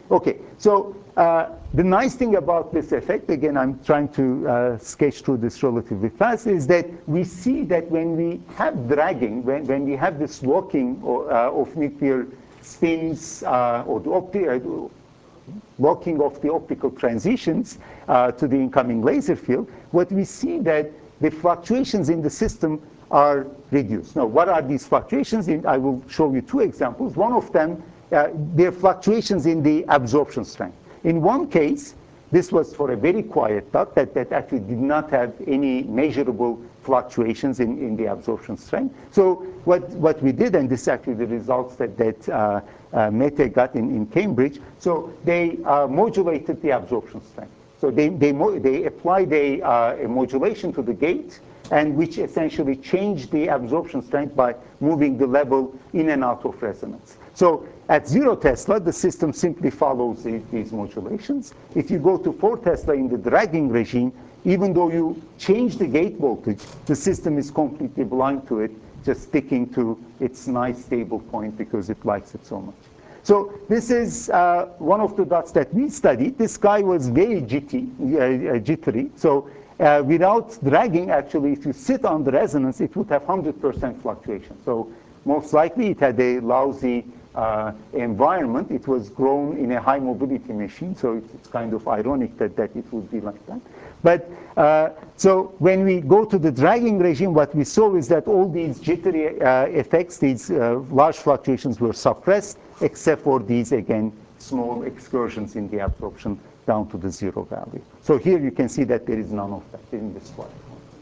Speaker 1: Okay, so uh, the nice thing about this effect, again, I'm trying to uh, sketch through this relatively fast, is that we see that when we have dragging, when, when we have this locking or, uh, of nuclear spins uh, or the opti uh, locking of the optical transitions uh, to the incoming laser field, what we see that the fluctuations in the system are reduced. Now, what are these fluctuations? In, I will show you two examples. One of them, uh, they're fluctuations in the absorption strength. In one case, this was for a very quiet dot that, that actually did not have any measurable fluctuations in, in the absorption strength. So what, what we did, and this is actually the results that, that uh, uh, Mete got in, in Cambridge, so they uh, modulated the absorption strength. So they, they, they applied a, uh, a modulation to the gate, and which essentially changed the absorption strength by moving the level in and out of resonance. So at zero Tesla, the system simply follows the, these modulations. If you go to four Tesla in the dragging regime, even though you change the gate voltage, the system is completely blind to it, just sticking to its nice stable point because it likes it so much. So this is uh, one of the dots that we studied. This guy was very jitty, uh, jittery. So uh, without dragging, actually, if you sit on the resonance, it would have one hundred percent fluctuation. So most likely it had a lousy uh, environment. It was grown in a high mobility machine, so it's, it's kind of ironic that, that it would be like that. But uh, so when we go to the dragging regime, what we saw is that all these jittery uh, effects, these uh, large fluctuations were suppressed, except for these, again, small excursions in the absorption down to the zero value. So here you can see that there is none of that in this slide.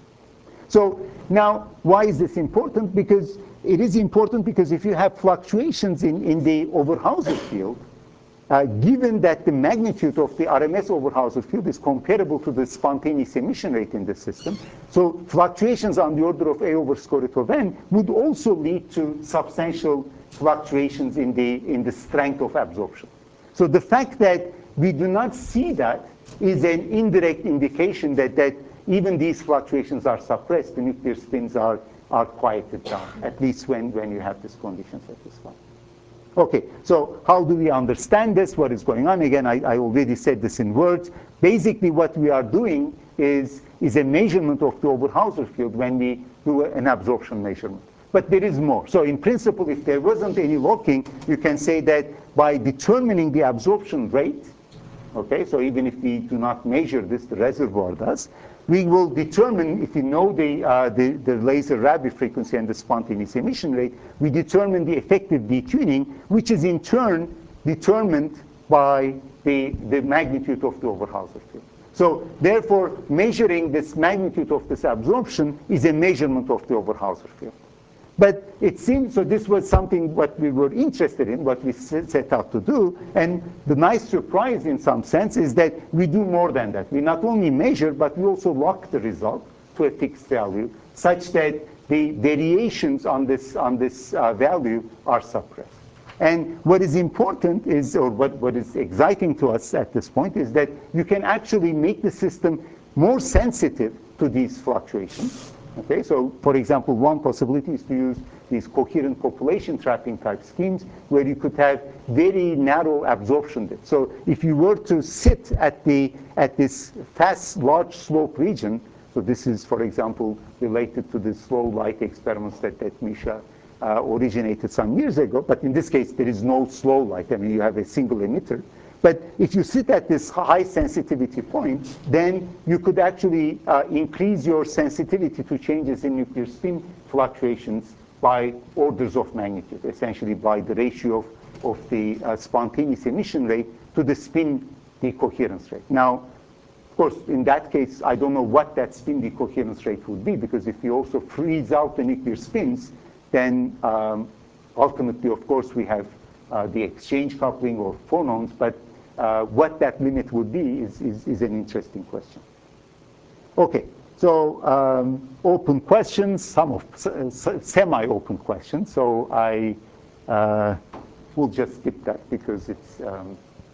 Speaker 1: So now, why is this important? Because it is important because if you have fluctuations in, in the Overhauser field, Uh, given that the magnitude of the R M S Overhauser field is comparable to the spontaneous emission rate in the system, so fluctuations on the order of A over square root of n would also lead to substantial fluctuations in the, in the strength of absorption. So the fact that we do not see that is an indirect indication that, that even these fluctuations are suppressed, the nuclear spins are, are quieted down, at least when, when you have these conditions satisfied. Okay, so how do we understand this? What is going on? Again, I, I already said this in words. Basically, what we are doing is, is a measurement of the Overhauser field when we do an absorption measurement. But there is more. So in principle, if there wasn't any locking, you can say that by determining the absorption rate, okay, so even if we do not measure this, the reservoir does, we will determine, if we know the, uh, the, the laser Rabi frequency and the spontaneous emission rate, we determine the effective detuning, which is in turn determined by the, the magnitude of the Overhauser field. So therefore, measuring this magnitude of this absorption is a measurement of the Overhauser field. But it seems, so this was something what we were interested in, what we set out to do. And the nice surprise in some sense is that we do more than that. We not only measure, but we also lock the result to a fixed value, such that the variations on this, on this uh, value are suppressed. And what is important is, or what, what is exciting to us at this point, is that you can actually make the system more sensitive to these fluctuations. Okay, so for example, one possibility is to use these coherent population trapping type schemes where you could have very narrow absorption depth. So if you were to sit at the at this fast large slope region, so this is, for example, related to the slow light experiments that, that Misha uh, originated some years ago, but in this case there is no slow light. I mean, you have a single emitter. But if you sit at this high sensitivity point, then you could actually uh, increase your sensitivity to changes in nuclear spin fluctuations by orders of magnitude, essentially by the ratio of, of the uh, spontaneous emission rate to the spin decoherence rate. Now, of course, in that case, I don't know what that spin decoherence rate would be, because if you also freeze out the nuclear spins, then um, ultimately, of course, we have uh, the exchange coupling or phonons, but Uh, what that limit would be is, is, is an interesting question. Okay, so um, open questions, some of semi-open questions. So I uh, will just skip that because it's, um,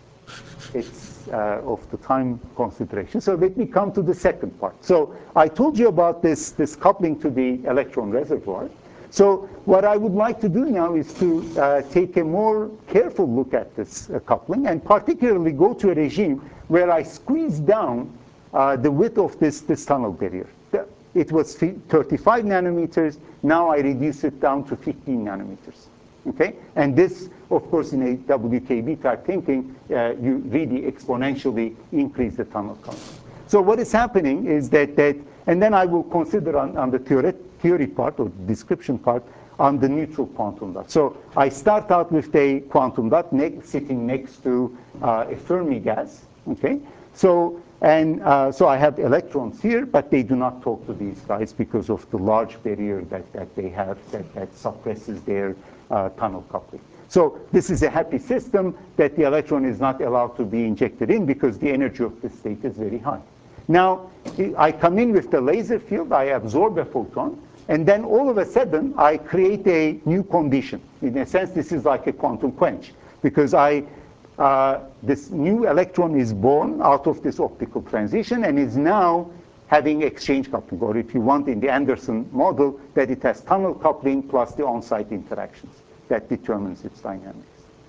Speaker 1: it's uh, of the time consideration. So let me come to the second part. So I told you about this, this coupling to the electron reservoir. So what I would like to do now is to uh, take a more careful look at this uh, coupling, and particularly go to a regime where I squeeze down uh, the width of this, this tunnel barrier. It was thirty-five nanometers. Now I reduce it down to fifteen nanometers. Okay? And this, of course, in a W K B type thinking, uh, you really exponentially increase the tunnel count. So what is happening is that, that and then I will consider on, on the theory, theory part or description part on the neutral quantum dot. So I start out with a quantum dot ne sitting next to uh, a Fermi gas. Okay? So, and uh, so I have electrons here, but they do not talk to these guys because of the large barrier that, that they have that, that suppresses their uh, tunnel coupling. So this is a happy system that the electron is not allowed to be injected in because the energy of the state is very high. Now, I come in with the laser field, I absorb a photon, and then all of a sudden, I create a new condition. In a sense, this is like a quantum quench, because I, uh, this new electron is born out of this optical transition and is now having exchange coupling, or if you want in the Anderson model, that it has tunnel coupling plus the on-site interactions that determines its dynamics.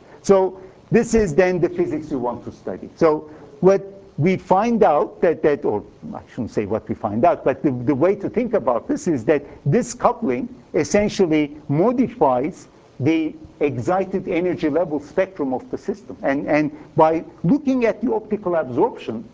Speaker 1: So this is then the physics we want to study. So what we find out that, that or I shouldn't say what we find out, but the, the way to think about this is that this coupling essentially modifies the excited energy level spectrum of the system. And, and by looking at the optical absorption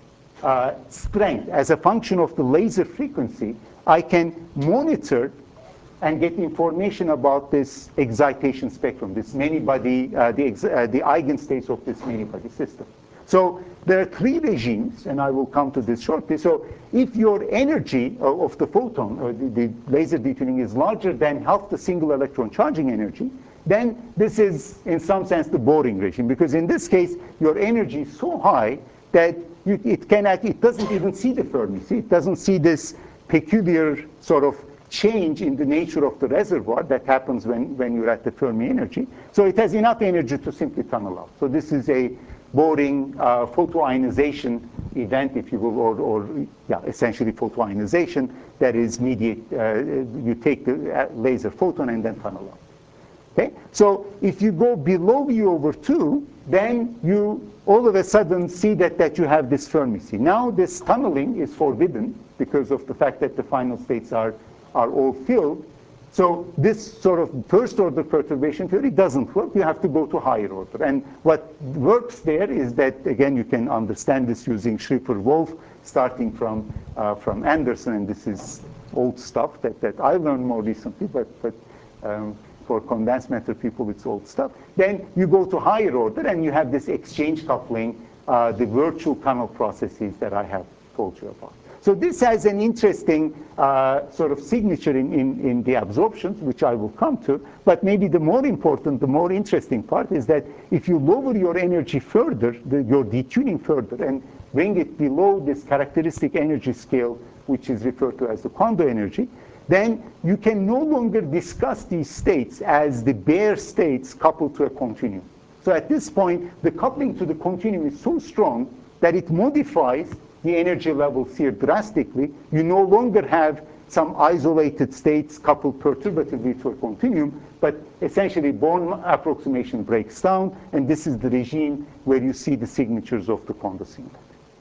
Speaker 1: uh, strength as a function of the laser frequency, I can monitor and get information about this excitation spectrum, this many-body, uh, the, uh, the eigenstates of this many-body system. So there are three regimes, and I will come to this shortly. So if your energy of the photon, or the, the laser detuning, is larger than half the single electron charging energy, then this is, in some sense, the boring regime. Because in this case, your energy is so high that you, it, cannot, it doesn't even see the Fermi. See? It doesn't see this peculiar sort of change in the nature of the reservoir that happens when, when you're at the Fermi energy. So it has enough energy to simply tunnel out. So this is a boring uh, photoionization event, if you will, or, or yeah, essentially photoionization that is mediate. Uh, you take the laser photon and then tunnel out. Okay? So if you go below U over two, then you all of a sudden see that, that you have this Fermi sea. Now this tunneling is forbidden because of the fact that the final states are, are all filled. So this sort of first order perturbation theory doesn't work. You have to go to higher order. And what works there is that, again, you can understand this using Schrieffer-Wolf, starting from, uh, from Anderson. And this is old stuff that, that I learned more recently, but, but um, for condensed matter people, it's old stuff. Then you go to higher order, and you have this exchange coupling, uh, the virtual tunnel processes that I have told you about. So this has an interesting uh, sort of signature in, in, in the absorptions, which I will come to. But maybe the more important, the more interesting part is that if you lower your energy further, the, your detuning further, and bring it below this characteristic energy scale, which is referred to as the Kondo energy, then you can no longer discuss these states as the bare states coupled to a continuum. So at this point, the coupling to the continuum is so strong that it modifies the energy levels here drastically. You no longer have some isolated states coupled perturbatively to a continuum, but essentially Born approximation breaks down, and this is the regime where you see the signatures of the Kondo singlet.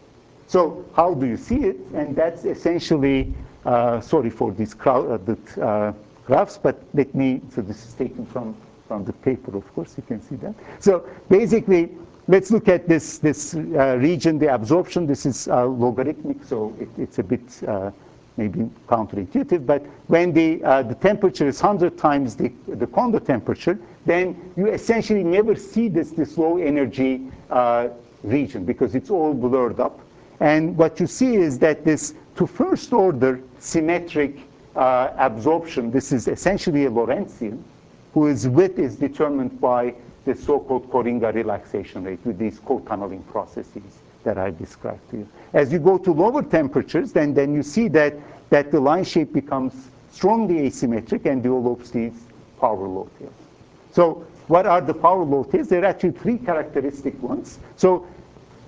Speaker 1: So how do you see it? And that's essentially, uh, sorry for these crowd, uh, the, uh, graphs, but let me, so this is taken from, from the paper, of course, you can see that. So basically, let's look at this, this uh, region, the absorption. This is uh, logarithmic, so it, it's a bit uh, maybe counterintuitive. But when the, uh, the temperature is one hundred times the, the Kondo temperature, then you essentially never see this, this low energy uh, region because it's all blurred up. And what you see is that this, to first order symmetric uh, absorption, this is essentially a Lorentzian, whose width is determined by the so-called Koringa relaxation rate with these co-tunneling processes that I described to you. As you go to lower temperatures, then, then you see that, that the line shape becomes strongly asymmetric and develops these power law tails. So what are the power law tails? There are actually three characteristic ones. So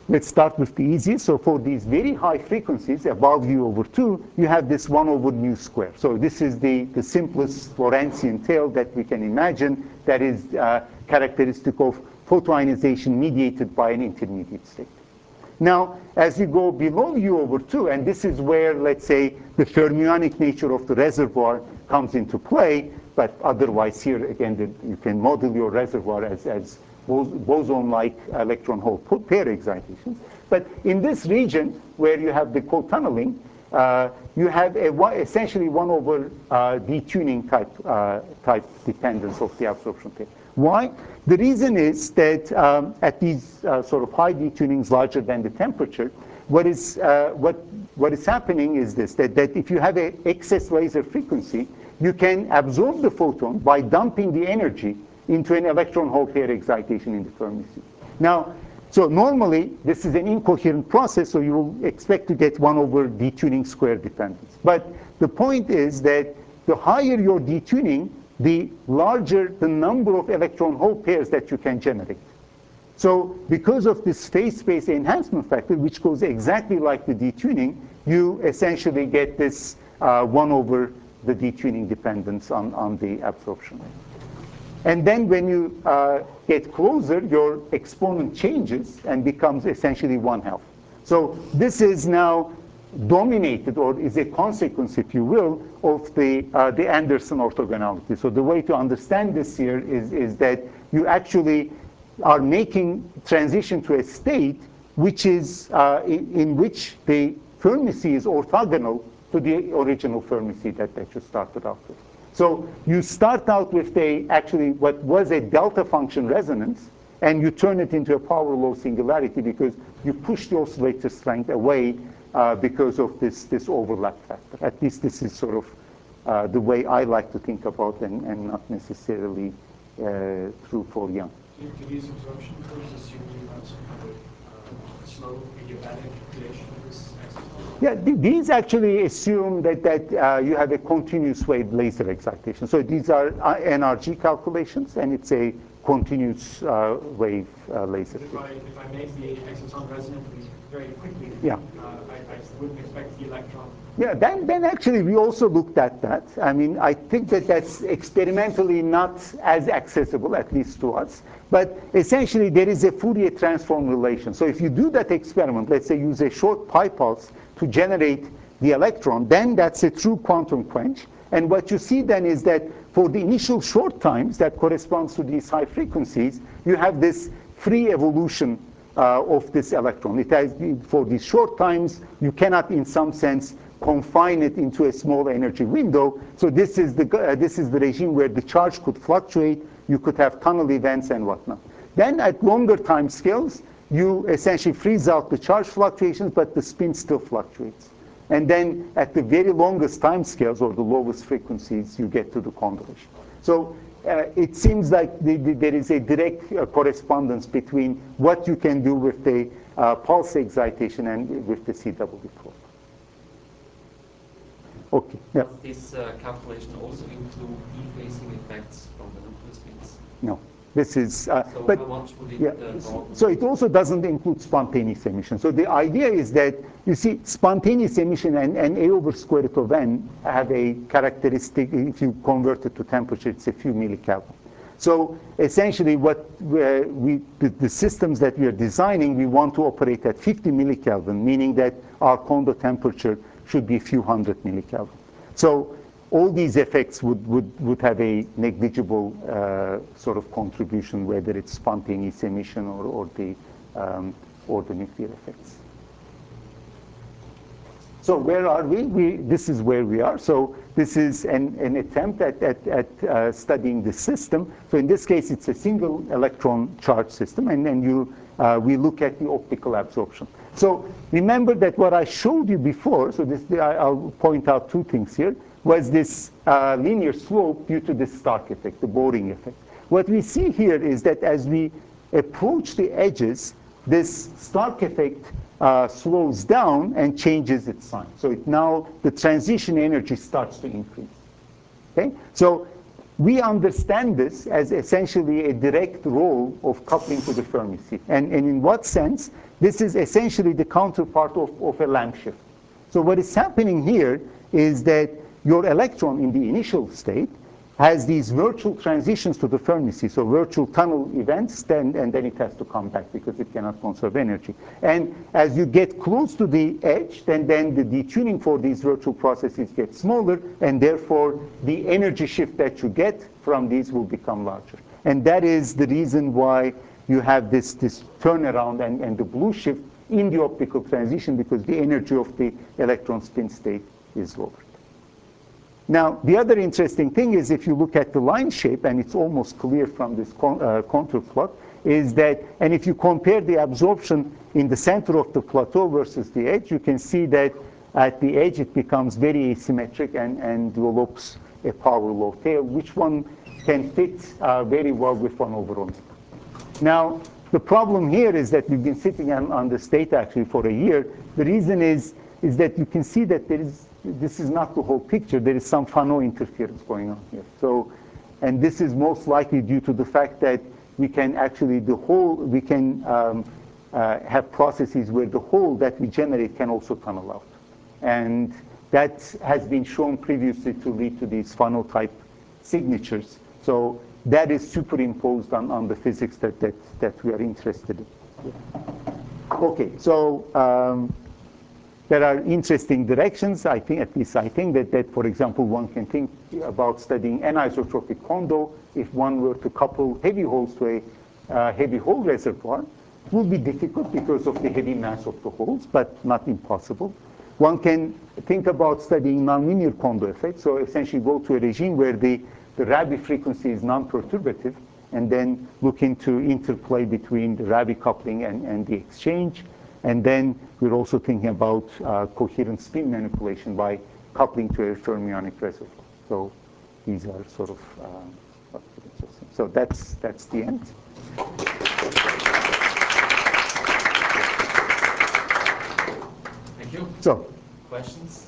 Speaker 1: let's start with the easiest. So for these very high frequencies, above u over two, you have this one over mu squared. So this is the, the simplest Lorentzian tail that we can imagine that is uh, characteristic of photoionization mediated by an intermediate state. Now, as you go below u over two, and this is where, let's say, the fermionic nature of the reservoir comes into play, but otherwise here, again, the, you can model your reservoir as, as boson-like electron-hole pair excitations. But in this region, where you have the co-tunneling, uh, you have a one, essentially one over uh, detuning type, uh, type dependence of the absorption pair. Why? The reason is that um, at these uh, sort of high detunings larger than the temperature, what is, uh, what, what is happening is this, that, that if you have an excess laser frequency, you can absorb the photon by dumping the energy into an electron-hole pair excitation in the Fermi sea. Now, so normally, this is an incoherent process, so you will expect to get one over detuning square dependence. But the point is that the higher your detuning, the larger the number of electron-hole pairs that you can generate. So because of this phase space enhancement factor, which goes exactly like the detuning, you essentially get this uh, one over the detuning dependence on, on the absorption. And then when you uh, get closer, your exponent changes and becomes essentially one half. So this is now dominated, or is a consequence, if you will, of the, uh, the Anderson orthogonality. So the way to understand this here is, is that you actually are making transition to a state which is, uh, in, in which the Fermi sea is orthogonal to the original Fermi sea that, that you started out with. So you start out with a, actually what was a delta function resonance, and you turn it into a power law singularity because you push the oscillator strength away uh, because of this, this overlap factor. At least this is sort of uh, the way I like to think about it, and, and not necessarily uh, true for Young.
Speaker 2: Do these absorption curves assume you have some kind of uh, slow adiabatic relation of this exciton?
Speaker 1: Yeah, th these actually assume that, that uh, you have a continuous wave laser excitation. So these are uh, N R G calculations, and it's a continuous uh, wave uh, laser.
Speaker 2: If I, if I make the exciton resonantly very quickly,
Speaker 1: yeah.
Speaker 2: uh, I, I wouldn't expect the electron.
Speaker 1: Yeah, then, then actually we also looked at that. I mean, I think that that's experimentally not as accessible, at least to us. But essentially, there is a Fourier transform relation. So if you do that experiment, let's say use a short pi pulse to generate the electron, then that's a true quantum quench. And what you see then is that for the initial short times that corresponds to these high frequencies, you have this free evolution uh, of this electron. It has, for these short times, you cannot, in some sense, confine it into a small energy window. So this is the uh, this is the regime where the charge could fluctuate. You could have tunnel events and whatnot. Then at longer time scales, you essentially freeze out the charge fluctuations, but the spin still fluctuates. And then at the very longest time scales, or the lowest frequencies, you get to the convolution. So uh, it seems like the, the, there is a direct uh, correspondence between what you can do with the uh, pulse excitation and with the C W probe. Okay. Yeah.
Speaker 9: Does this uh, calculation also include e-phasing effects from the nuclear spins?
Speaker 1: No. This is, uh,
Speaker 9: so
Speaker 1: but
Speaker 9: how much would it
Speaker 1: yeah,
Speaker 9: uh,
Speaker 1: so it also doesn't include spontaneous emission. So the idea is that, you see, spontaneous emission and, and A over square root of n have a characteristic. If you convert it to temperature, it's a few millikelvin. So essentially, what we, we the, the systems that we are designing, we want to operate at fifty millikelvin, meaning that our condo temperature should be a few hundred millikelvin. So all these effects would, would, would have a negligible uh, sort of contribution, whether it's spontaneous emission or, or, the, um, or the nuclear effects. So where are we? we? This is where we are. So this is an, an attempt at, at, at uh, studying the system. So in this case, it's a single electron charge system, and then you, uh, we look at the optical absorption. So remember that what I showed you before, so this, I'll point out two things here, was this uh, linear slope due to this Stark effect, the Boring effect. What we see here is that as we approach the edges, this Stark effect uh, slows down and changes its sign. So it now, the transition energy starts to increase. Okay? So we understand this as essentially a direct role of coupling to the Fermi sea. And, and in what sense? This is essentially the counterpart of, of a lamp shift. So what is happening here is that your electron in the initial state has these virtual transitions to the Fermi sea, so virtual tunnel events, then, and then it has to come back because it cannot conserve energy. And as you get close to the edge, then, then the detuning for these virtual processes gets smaller, and therefore the energy shift that you get from these will become larger. And that is the reason why you have this, this turnaround and, and the blue shift in the optical transition, because the energy of the electron spin state is lower. Now, the other interesting thing is if you look at the line shape, and it's almost clear from this con uh, contour plot, is that, and if you compare the absorption in the center of the plateau versus the edge, you can see that at the edge it becomes very asymmetric and, and develops a power law tail, which one can fit uh, very well with one over omega. Now, the problem here is that we've been sitting on, on this data actually for a year. The reason is, is that you can see that there is this is not the whole picture. There is some Fano interference going on here. So, and this is most likely due to the fact that we can actually, the whole, we can um, uh, have processes where the hole that we generate can also tunnel out. And that has been shown previously to lead to these Fano type signatures. So that is superimposed on, on the physics that, that, that we are interested in. Okay, so, um, there are interesting directions. I think, at least I think, that, that, for example, one can think about studying anisotropic Kondo if one were to couple heavy holes to a uh, heavy hole reservoir. It will be difficult because of the heavy mass of the holes, but not impossible. One can think about studying nonlinear Kondo effects, so essentially go to a regime where the, the Rabi frequency is non-perturbative, and then look into interplay between the Rabi coupling and, and the exchange. And then we're also thinking about uh, coherent spin manipulation by coupling to a fermionic reservoir. So these are sort of um, interesting. So that's that's the end.
Speaker 9: Thank you.
Speaker 1: So
Speaker 9: Questions?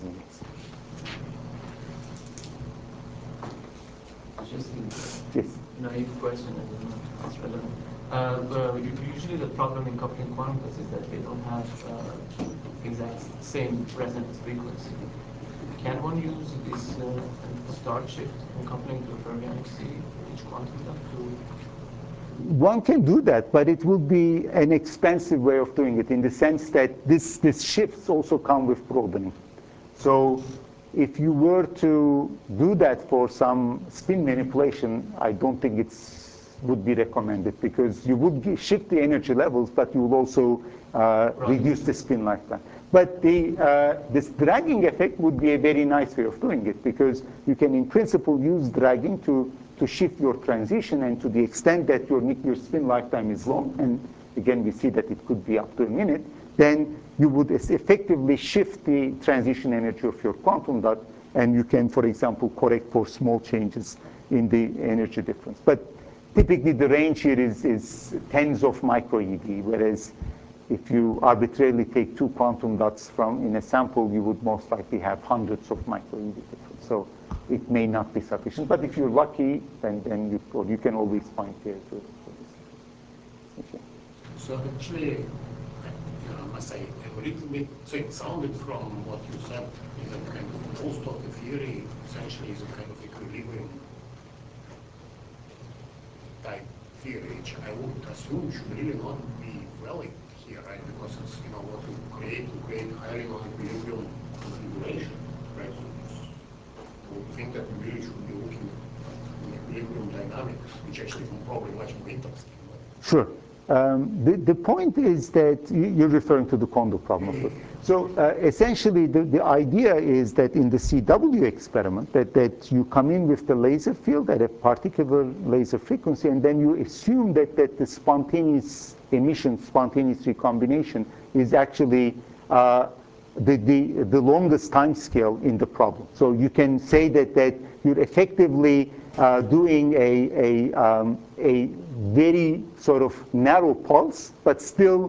Speaker 9: Just a
Speaker 1: yes.
Speaker 9: naive question, I don't know if it's relevant. Uh, well, usually the problem in coupling quantums is that they don't have uh, exact same resonance frequency. Can one use this uh, start shift in coupling to a fermionic sea for each quantum dot to?
Speaker 1: One can do that, but it will be an expensive way of doing it in the sense that this, this shifts also come with broadening. So if you were to do that for some spin manipulation, I don't think it's would be recommended, because you would shift the energy levels, but you will also uh, right. reduce the spin lifetime. But the, uh, this dragging effect would be a very nice way of doing it, because you can, in principle, use dragging to, to shift your transition, and to the extent that your nuclear spin lifetime is long, and again, we see that it could be up to a minute, then you would effectively shift the transition energy of your quantum dot, and you can, for example, correct for small changes in the energy difference. But typically, the range here is, is tens of micro E V, whereas if you arbitrarily take two quantum dots from in a sample, you would most likely have hundreds of micro E V difference. So it may not be sufficient. But if you're lucky, then, then you, or you can always find here to, to this. Okay.
Speaker 4: So actually, you know, I must say, a little bit, so it sounded from what you said, is that kind of most of the theory essentially is a kind of equilibrium type theory, which I would assume should really not be valid here, right? Because it's, you know, what to create to create highly non-equilibrium configuration, right? So I would think that we really should be looking at equilibrium dynamics, which actually is probably much more interesting.
Speaker 1: Sure. Um, the, the point is that you're referring to the Kondo problem. Of course. So uh, essentially, the, the idea is that in the C W experiment, that, that you come in with the laser field at a particular laser frequency, and then you assume that, that the spontaneous emission, spontaneous recombination is actually uh, the, the, the longest time scale in the problem. So you can say that, that you're effectively uh, doing a, a, um, a very sort of narrow pulse, but still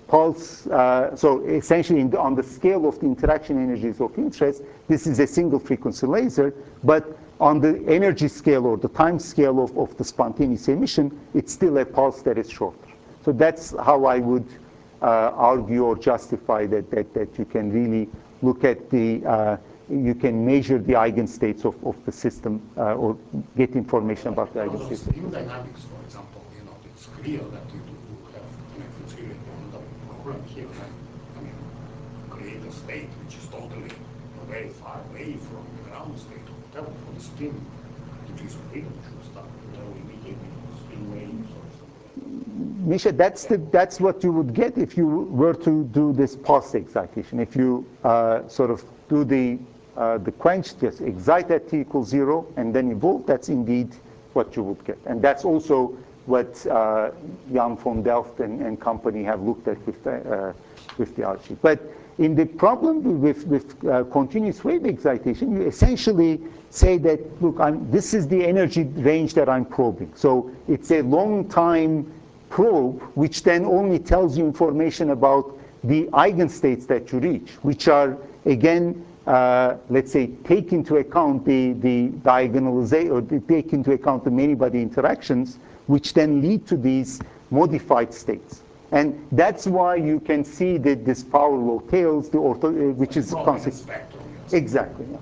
Speaker 1: pulse, uh, so essentially in the, on the scale of the interaction energies of interest, this is a single frequency laser, but on the energy scale or the time scale of, of the spontaneous emission, it's still a pulse that is shorter. So that's how I would uh, argue or justify that, that, that you can really look at the, uh, you can measure the eigenstates of, of the system uh, or get information about the eigenstates.
Speaker 4: In dynamics, for example, you know, it's clear that you do have, I mean, it's really the problem here, right? I mean, create a state which is totally very far away from the ground state or whatever, for the spin, which is freedom should start, whatever we meet in spin waves or something.
Speaker 1: Misha, that's, the, that's what you would get if you were to do this pulse excitation. If you uh, sort of do the, uh, the quench, just excite at t equals zero and then evolve, that's indeed what you would get. And that's also what uh, Jan von Delft and, and company have looked at with the, uh, with the R G. But in the problem with, with uh, continuous wave excitation, you essentially say that, look, I'm, this is the energy range that I'm probing. So it's a long time probe, which then only tells you information about the eigenstates that you reach, which are, again, uh, let's say, take into account the, the diagonalization, or the, take into account the many-body interactions, which then lead to these modified states. And that's why you can see that this power law tails, the ortho, uh, which is
Speaker 4: Well,
Speaker 1: concept. Exactly. Yeah.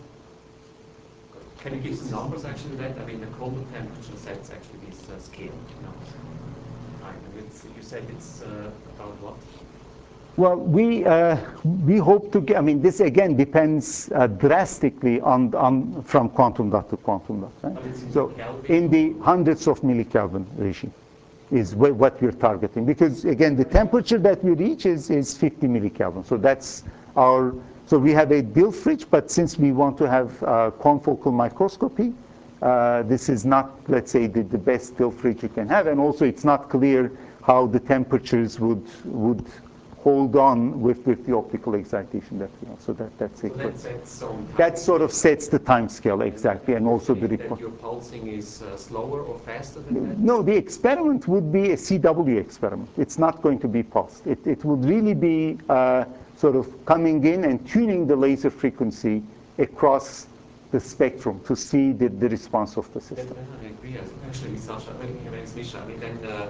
Speaker 7: Can you give some numbers actually to that? I mean, the cold temperature sets actually this uh, scale. You know, right. And it's, you said it's uh, about what?
Speaker 1: Well, we uh, we hope to get. I mean, this again depends uh, drastically on on from quantum dot to quantum dot. Right? So in the hundreds of millikelvin regime is what we're targeting, because again the temperature that we reach is is fifty millikelvin. So that's our. So we have a Billfridge, but since we want to have uh, confocal microscopy, uh, this is not, let's say, the, the best Billfridge you can have, and also it's not clear how the temperatures would would hold on with, with the optical excitation that we have. So that, that's it.
Speaker 7: So that sets some
Speaker 1: that sort of sets the time scale, exactly, and also the
Speaker 7: that your pulsing is uh, slower or faster than that?
Speaker 1: No, the experiment would be a C W experiment. It's not going to be pulsed. It, it would really be uh, sort of coming in and tuning the laser frequency across the spectrum to see the, the response of the system.
Speaker 7: Then, then I agree, actually, with Sasha, I mean, with Misha, I mean, then, uh,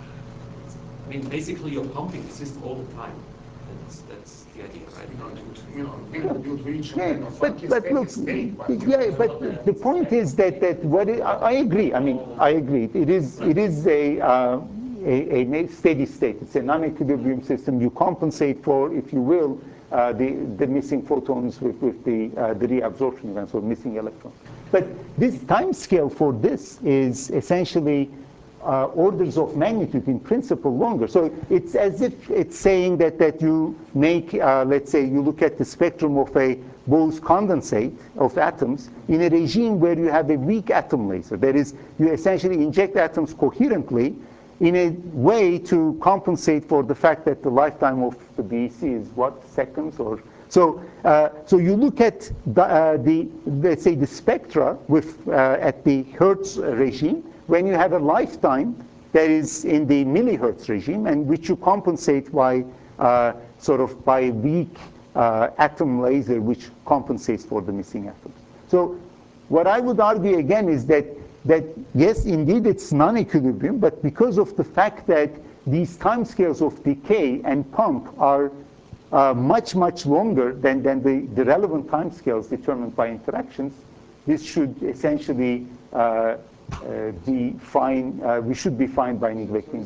Speaker 7: I mean, basically you're pumping the system all the time. That's, that's the idea, right?
Speaker 4: You know, you know, you'd reach
Speaker 1: Yeah,
Speaker 4: kind of
Speaker 1: but, but look,
Speaker 4: state, but
Speaker 1: yeah, but the point is that, that what it, I, I agree. I mean, I agree. It is, it is a, uh, a, a steady state. It's a non-equilibrium system. You compensate for, if you will, uh, the, the missing photons with, with the, uh, the reabsorption events or missing electrons. But this time scale for this is essentially Uh, orders of magnitude in principle longer. So it's as if it's saying that, that you make, uh, let's say you look at the spectrum of a Bose condensate of atoms in a regime where you have a weak atom laser. That is, you essentially inject atoms coherently in a way to compensate for the fact that the lifetime of the B E C is what, seconds or so. Uh, so you look at the, uh, the, let's say the spectra with uh, at the Hertz regime, when you have a lifetime that is in the millihertz regime, and which you compensate by uh, sort of by weak uh, atom laser, which compensates for the missing atoms. So what I would argue again is that that yes, indeed it's non-equilibrium, but because of the fact that these timescales of decay and pump are uh, much much longer than than the, the relevant timescales determined by interactions, this should essentially uh, Uh, be fine. Uh, we should be fine by neglecting.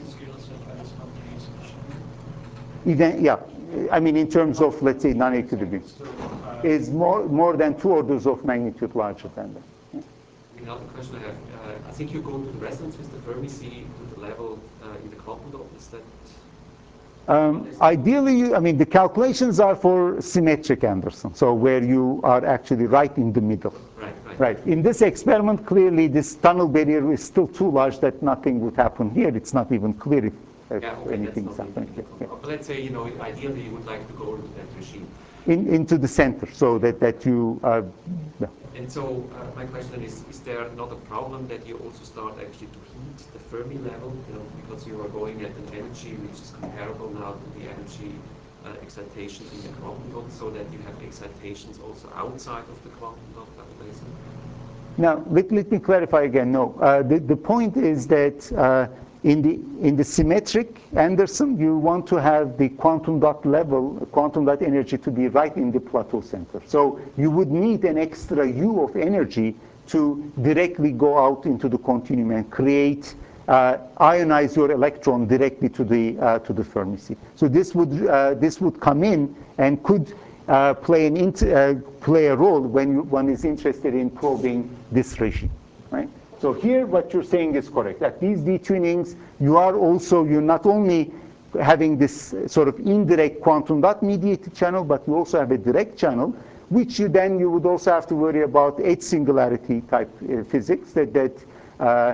Speaker 1: Even, yeah, I mean in terms of, let's say, non-equilibrium, is more more than two orders of magnitude larger than that. Yeah.
Speaker 7: Another question I have. Uh, I think you go to the resonance with the Fermi sea to the level uh, in the quantum dot. Is that?
Speaker 1: Um, ideally, I mean, the calculations are for symmetric Anderson, so where you are actually right in the middle.
Speaker 7: Right, right.
Speaker 1: Right. In this experiment, clearly, this tunnel barrier is still too large that nothing would happen here. It's not even clear if, if
Speaker 7: yeah, okay,
Speaker 1: anything is happening here. Yeah.
Speaker 7: But let's say, you know, ideally you would like to go into that regime.
Speaker 1: In, into the center, so that, that you, uh, yeah.
Speaker 7: Yeah, And so uh, my question is, is there not a problem that you also start actually to heat the Fermi level, you know, because you are going at an energy which is comparable now to the energy uh, excitations in the quantum dot, so that you have excitations also outside of the quantum dot laser?
Speaker 1: Now, let, let me clarify again. No, uh, the, the point is that uh, in the in the symmetric Anderson, you want to have the quantum dot level, quantum dot energy to be right in the plateau center. So you would need an extra U of energy to directly go out into the continuum and create, uh, ionize your electron directly to the uh, to the Fermi sea. So this would uh, this would come in and could uh, play an int uh, play a role when you, one is interested in probing this regime, right? So here, what you're saying is correct. At these detunings, you are also, you're not only having this sort of indirect quantum dot mediated channel, but you also have a direct channel, which you then you would also have to worry about H singularity type uh, physics. That that uh,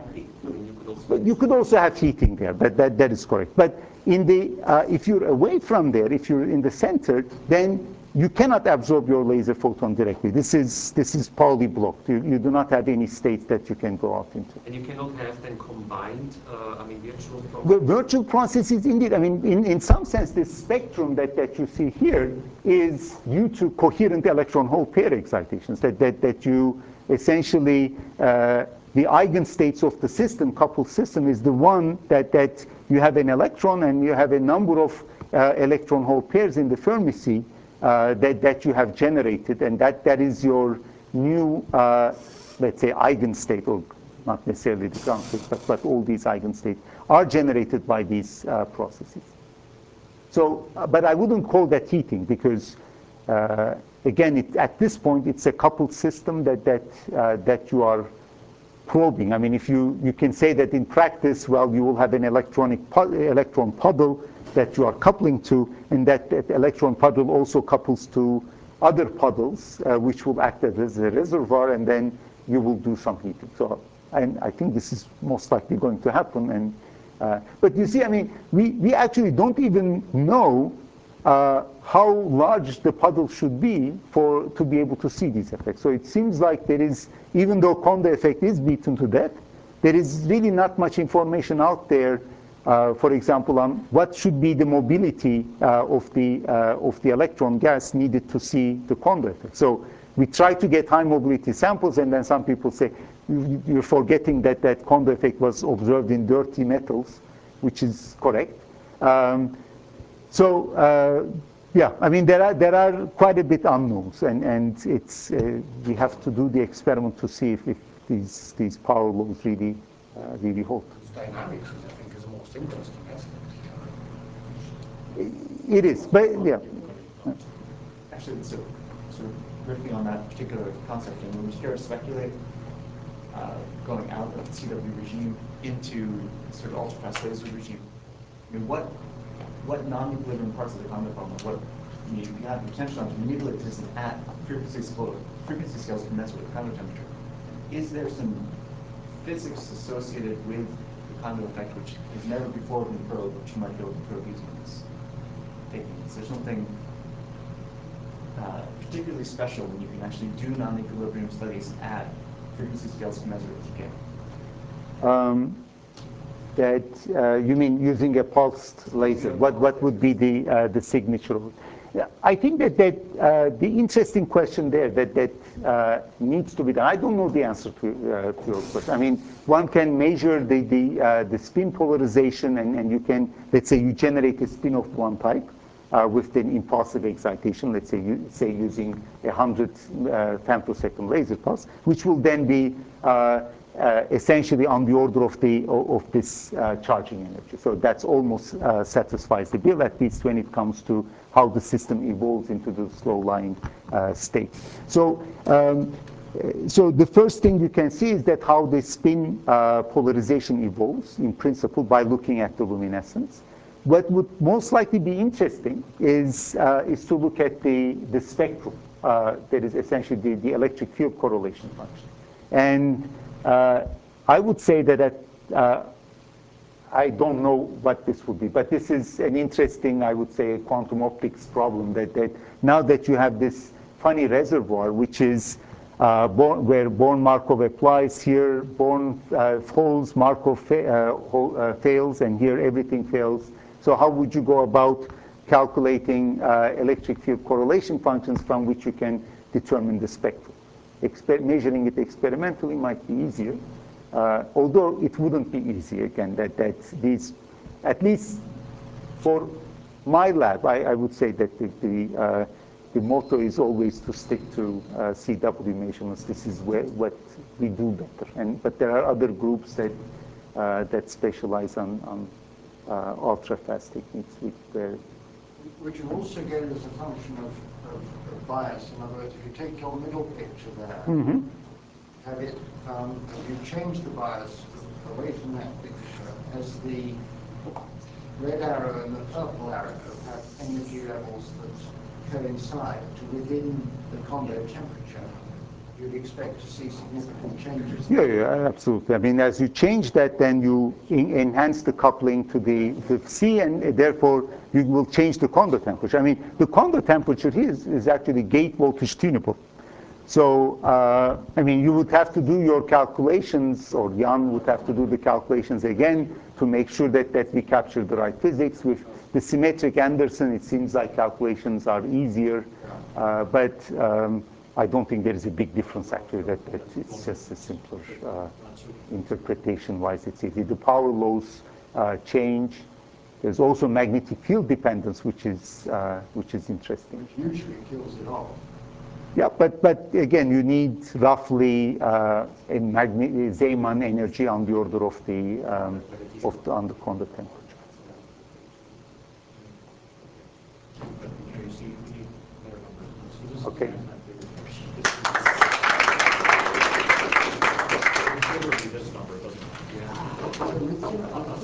Speaker 1: but you could also have heating there. But that that is correct. But in the uh, if you're away from there, if you're in the center, then you cannot absorb your laser photon directly. This is this is Pauli blocked. You, you do not have any states that you can go out into.
Speaker 7: And you cannot have then combined, uh, I mean, virtual processes?
Speaker 1: Well, virtual processes, indeed. I mean, in, in some sense, this spectrum that, that you see here is due to coherent electron-hole pair excitations, that, that, that you essentially, uh, the eigenstates of the system, coupled system, is the one that, that you have an electron and you have a number of uh, electron-hole pairs in the Fermi sea, Uh, that, that you have generated, and that, that is your new, uh, let's say, eigenstate, or not necessarily the ground state, but, but all these eigenstates are generated by these uh, processes. So, uh, but I wouldn't call that heating, because, uh, again, it, at this point, it's a coupled system that, that, uh, that you are probing. I mean, if you, you can say that in practice, well, you will have an electronic pu electron puddle that you are coupling to, and that, that electron puddle also couples to other puddles, uh, which will act as a reservoir, and then you will do some heating. So, and I think this is most likely going to happen. And uh, but you see, I mean, we, we actually don't even know uh, how large the puddle should be for to be able to see these effects. So it seems like there is, even though Kondo effect is beaten to death, there is really not much information out there. Uh, for example, on what should be the mobility uh, of the uh, of the electron gas needed to see the Kondo effect. So we try to get high mobility samples, and then some people say you're forgetting that that Kondo effect was observed in dirty metals, which is correct. Um, so uh, yeah, I mean there are there are quite a bit unknowns, and and it's uh, we have to do the experiment to see if, if these these power laws really uh, really hold.
Speaker 4: Dynamics, I think, is the most interesting aspect.
Speaker 1: It is, but yeah.
Speaker 10: Actually, so, sort of riffing on that particular concept, and when we start to speculate uh, going out of the C W regime into sort of ultrafast laser regime, I mean, what what non-equilibrium parts of the Kondo problem, what I mean, you have the potential to manipulate the system at frequency scale, frequency scales commensurate with Kondo temperature. Is there some physics associated with Kondo effect, which has never before been probed, which you might be able to probe using this technique? Is there something uh, particularly special when you can actually do non-equilibrium studies at frequency scales commensurate with decay?
Speaker 1: Um, that uh, you mean using a pulsed laser? What what would be the uh, the signature? I think that that uh, the interesting question there that that uh, needs to be done. I don't know the answer to, uh, to your question. I mean, one can measure the the uh, the spin polarization, and and you can, let's say you generate a spin of one type uh, with an impulsive excitation. Let's say you say using a hundred uh, femtosecond laser pulse, which will then be uh, Uh, essentially on the order of the of this uh, charging energy. So that's almost uh, satisfies the bill, at least when it comes to how the system evolves into the slow-lying uh, state. So um, so the first thing you can see is that how the spin uh, polarization evolves in principle by looking at the luminescence. What would most likely be interesting is uh, is to look at the the spectrum. Uh, that is essentially the, the electric field correlation function. And Uh, I would say that, that uh, I don't know what this would be, but this is an interesting, I would say, quantum optics problem, that, that now that you have this funny reservoir, which is uh, Born, where Born-Markov applies. Here, Born uh, holds, Markov fa uh, hold, uh, fails, and here everything fails. So how would you go about calculating uh, electric field correlation functions from which you can determine the spectrum? Exper measuring it experimentally might be easier, uh, although it wouldn't be easy. Again, that that these, at least for my lab, I, I would say that the the, uh, the motto is always to stick to uh, C W measurements. This is where what we do better. And but there are other groups that uh, that specialize on on uh, ultra fast techniques, which where
Speaker 5: which you also get as a function of, of, of bias. In other words, if you take your middle picture there,
Speaker 1: mm-hmm.
Speaker 5: have it, um, if you change the bias away from that picture, as the red arrow and the purple arrow have energy levels that coincide to within the condo temperature, you'd expect to see significant changes.
Speaker 1: Yeah, yeah, absolutely. I mean, as you change that, then you in enhance the coupling to the, the C, and therefore you will change the condo temperature. I mean, the condo temperature here is, is actually gate voltage tunable. So, uh, I mean, you would have to do your calculations, or Jan would have to do the calculations again to make sure that, that we capture the right physics. With the symmetric Anderson, it seems like calculations are easier, uh, but um, I don't think there is a big difference, actually, that, that it's just a simpler uh, interpretation-wise. It's easy. The power laws uh, change. There's also magnetic field dependence, which is, uh, which is interesting.
Speaker 5: Which usually kills it off.
Speaker 1: Yeah, but, but again, you need roughly uh, a magnetic Zeeman energy on the order of the, um, of the, on the condo temperature. Okay.
Speaker 4: This number doesn't. Yeah.